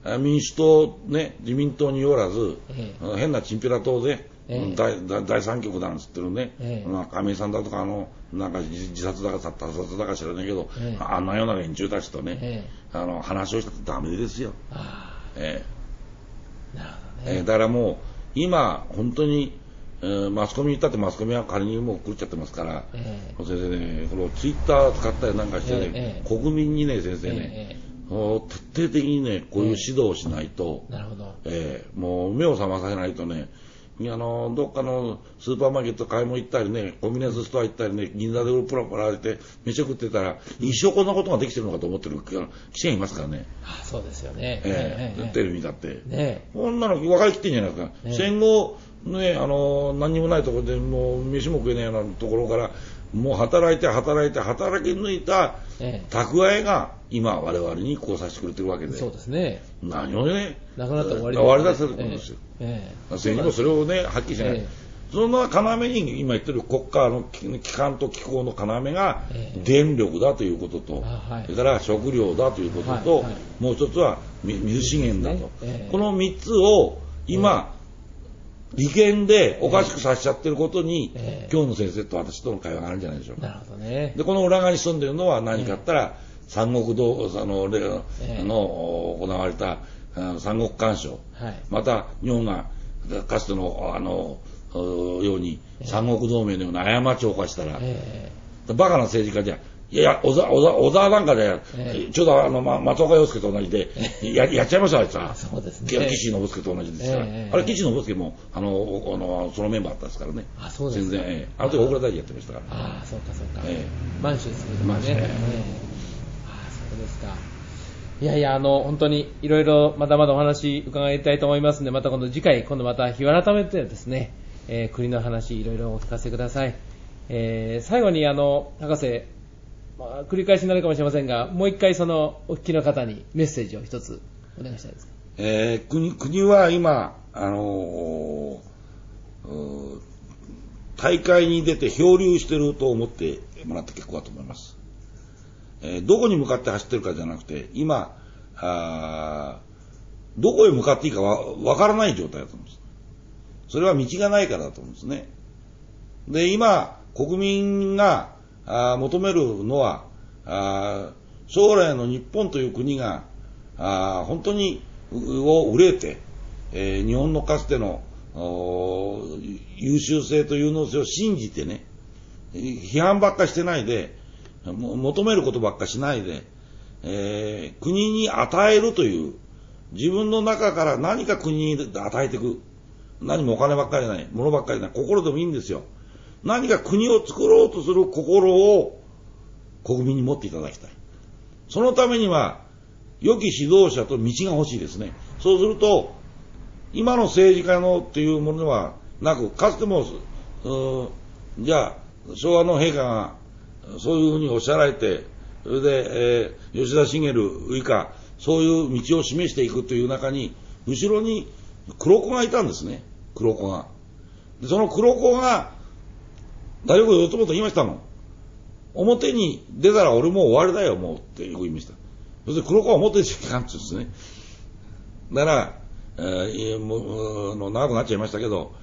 民主党、ね、自民党によらず、 ええ、変なチンピラ党で、 ええ、 第, 第三極なんつってるね、 ええ、 まあ、亀井さんだとかあのなんか自殺だか他殺だか知らないけど、 ええ、 あんなような連中たちとね、 ええ、 あの話をしたってダメですよ。 あ、 ええ、なるほえどね。 ええ、だからもう今本当に、えー、マスコミに行ったってマスコミは仮にもう狂っちゃってますから、 ええ、 先生ね、このツイッター使ったりなんかしてね、 ええ、 国民にね先生ね、 ええ、 徹底的にねこういう指導をしないと、 ええ、なるほど、 えー、もう目を覚まさせないとね、あのどっかのスーパーマーケット買い物行ったりね、コンビニエンスストア行ったりね、銀座でプラプラ歩いて飯食ってたら一生こんなことができてるのかと思ってる記者いますからね。 あ、そうですよね、 えーえー、テレビだって、 ね、 こんなの分かりきってんじゃないですか、ね、戦後ね、あの何にもないところでもう飯も食えないようなところからもう働いて働いて働き抜いた蓄えが今我々にこうさせてくれてるわけで、 そうですね、 何をねなくなったら終わり終わり出せることですよ。 ええ、 政治もそれをねはっきりしない、ええ、その要に今言ってる国家の機関と機構の要が電力だということと、ええ、それから食料だということと、はいはい、もう一つは水資源だと、ええ、このみっつを今、ええ、利権でおかしくさせちゃってることに、えー、今日の先生と私との会話があるんじゃないでしょうか。 なるほどね。 でこの裏側に住んでいるのは何かあったら、えー、三国道あの、えー、の行われた三国干渉、はい、また日本がかつてのあのように三国同盟のような過ちを犯したら、えー、バカな政治家じゃいや、小沢、小沢、小沢なんかで、えー、ちょうどあの、ま、松岡洋介と同じで、や、やっちゃいました、あいつは。 そうですね。 岸信介と同じですから。えー、あれ、岸信介も、あの、あの、そのメンバーだったですからね。 あ、そうですね。 全然、えー、あの時大倉大臣やってましたから。 ああ、そうか、そうか。 えー、満州ですけどね。 満州、えー。 ああ、そうですか。いやいや、あの、本当に、いろいろ、まだまだお話伺いたいと思いますので、また今度次回、今度また日を改めてですね、えー、国の話、いろいろお聞かせください。えー、最後に、あの、博士、まあ、繰り返しになるかもしれませんが、もう一回そのお聞きの方にメッセージを一つお願いしたいです。 えー、国, 国は今、あのー、大会に出て漂流していると思ってもらって結構だと思います。えー、どこに向かって走ってるかじゃなくて、今、あどこへ向かっていいかわ分からない状態だと思うんです。それは道がないからだと思うんですね。で、今、国民があ求めるのはあ将来の日本という国があ本当にを憂えて、えー、日本のかつての優秀性と有能性を信じてね、批判ばっかしてないで求めることばっかしないで、えー、国に与えるという自分の中から何か国に与えていく、何もお金ばっかりない、物ばっかりない、心でもいいんですよ。何か国を作ろうとする心を国民に持っていただきたい。そのためには良き指導者と道が欲しいですね。そうすると今の政治家のっていうものではなく、かつてもじゃあ昭和の陛下がそういうふうにおっしゃられて、それで、えー、吉田茂以下そういう道を示していくという中に後ろに黒子がいたんですね。黒子が。でその黒子が大学四つ元言いましたもん。表に出たら俺もう終わりだよもうってよく言いました。そして黒子は表にしかんってですね。だから、えー、もう長くなっちゃいましたけど、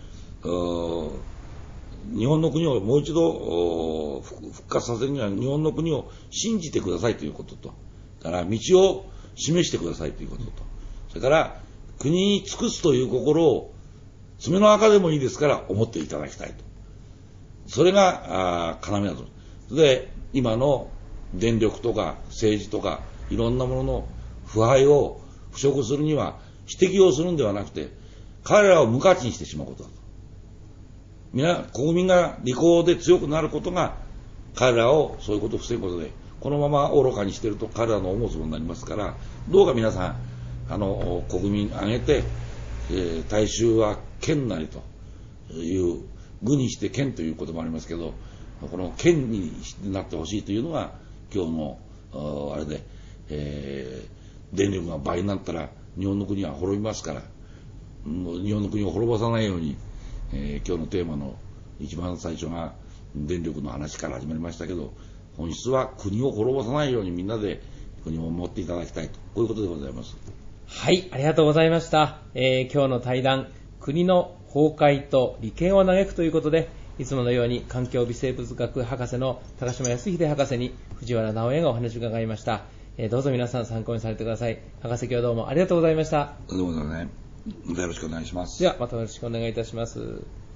日本の国をもう一度復活させるには日本の国を信じてくださいということと、だから道を示してくださいということと、それから国に尽くすという心を爪の赤でもいいですから思っていただきたいと。それが要だと思う。で、今の電力とか政治とかいろんなものの腐敗を腐食するには指摘をするんではなくて、彼らを無価値にしてしまうことだと。皆、国民が利口で強くなることが彼らをそういうことを防ぐことで、このまま愚かにしていると彼らの思うつぼになりますから、どうか皆さんあの国民挙げて、えー、大衆は剣なりという愚にして剣ということもありますけど、この剣になってほしいというのが今日のあれで、えー、電力が倍になったら日本の国は滅びますから、日本の国を滅ぼさないように、えー、今日のテーマの一番最初が電力の話から始まりましたけど、本質は国を滅ぼさないようにみんなで国を守っていただきたいと、こういうことでございます。 はい、ありがとうございました。えー、今日の対談、国の崩壊と利権を嘆くということで、いつものように環境微生物学博士の高島康秀博士に藤原直哉がお話を伺いました。えー、どうぞ皆さん参考にされてください。博士、今日はどうもありがとうございました。 どうもね。またよろしくお願いします。 ではまたよろしくお願いいたします。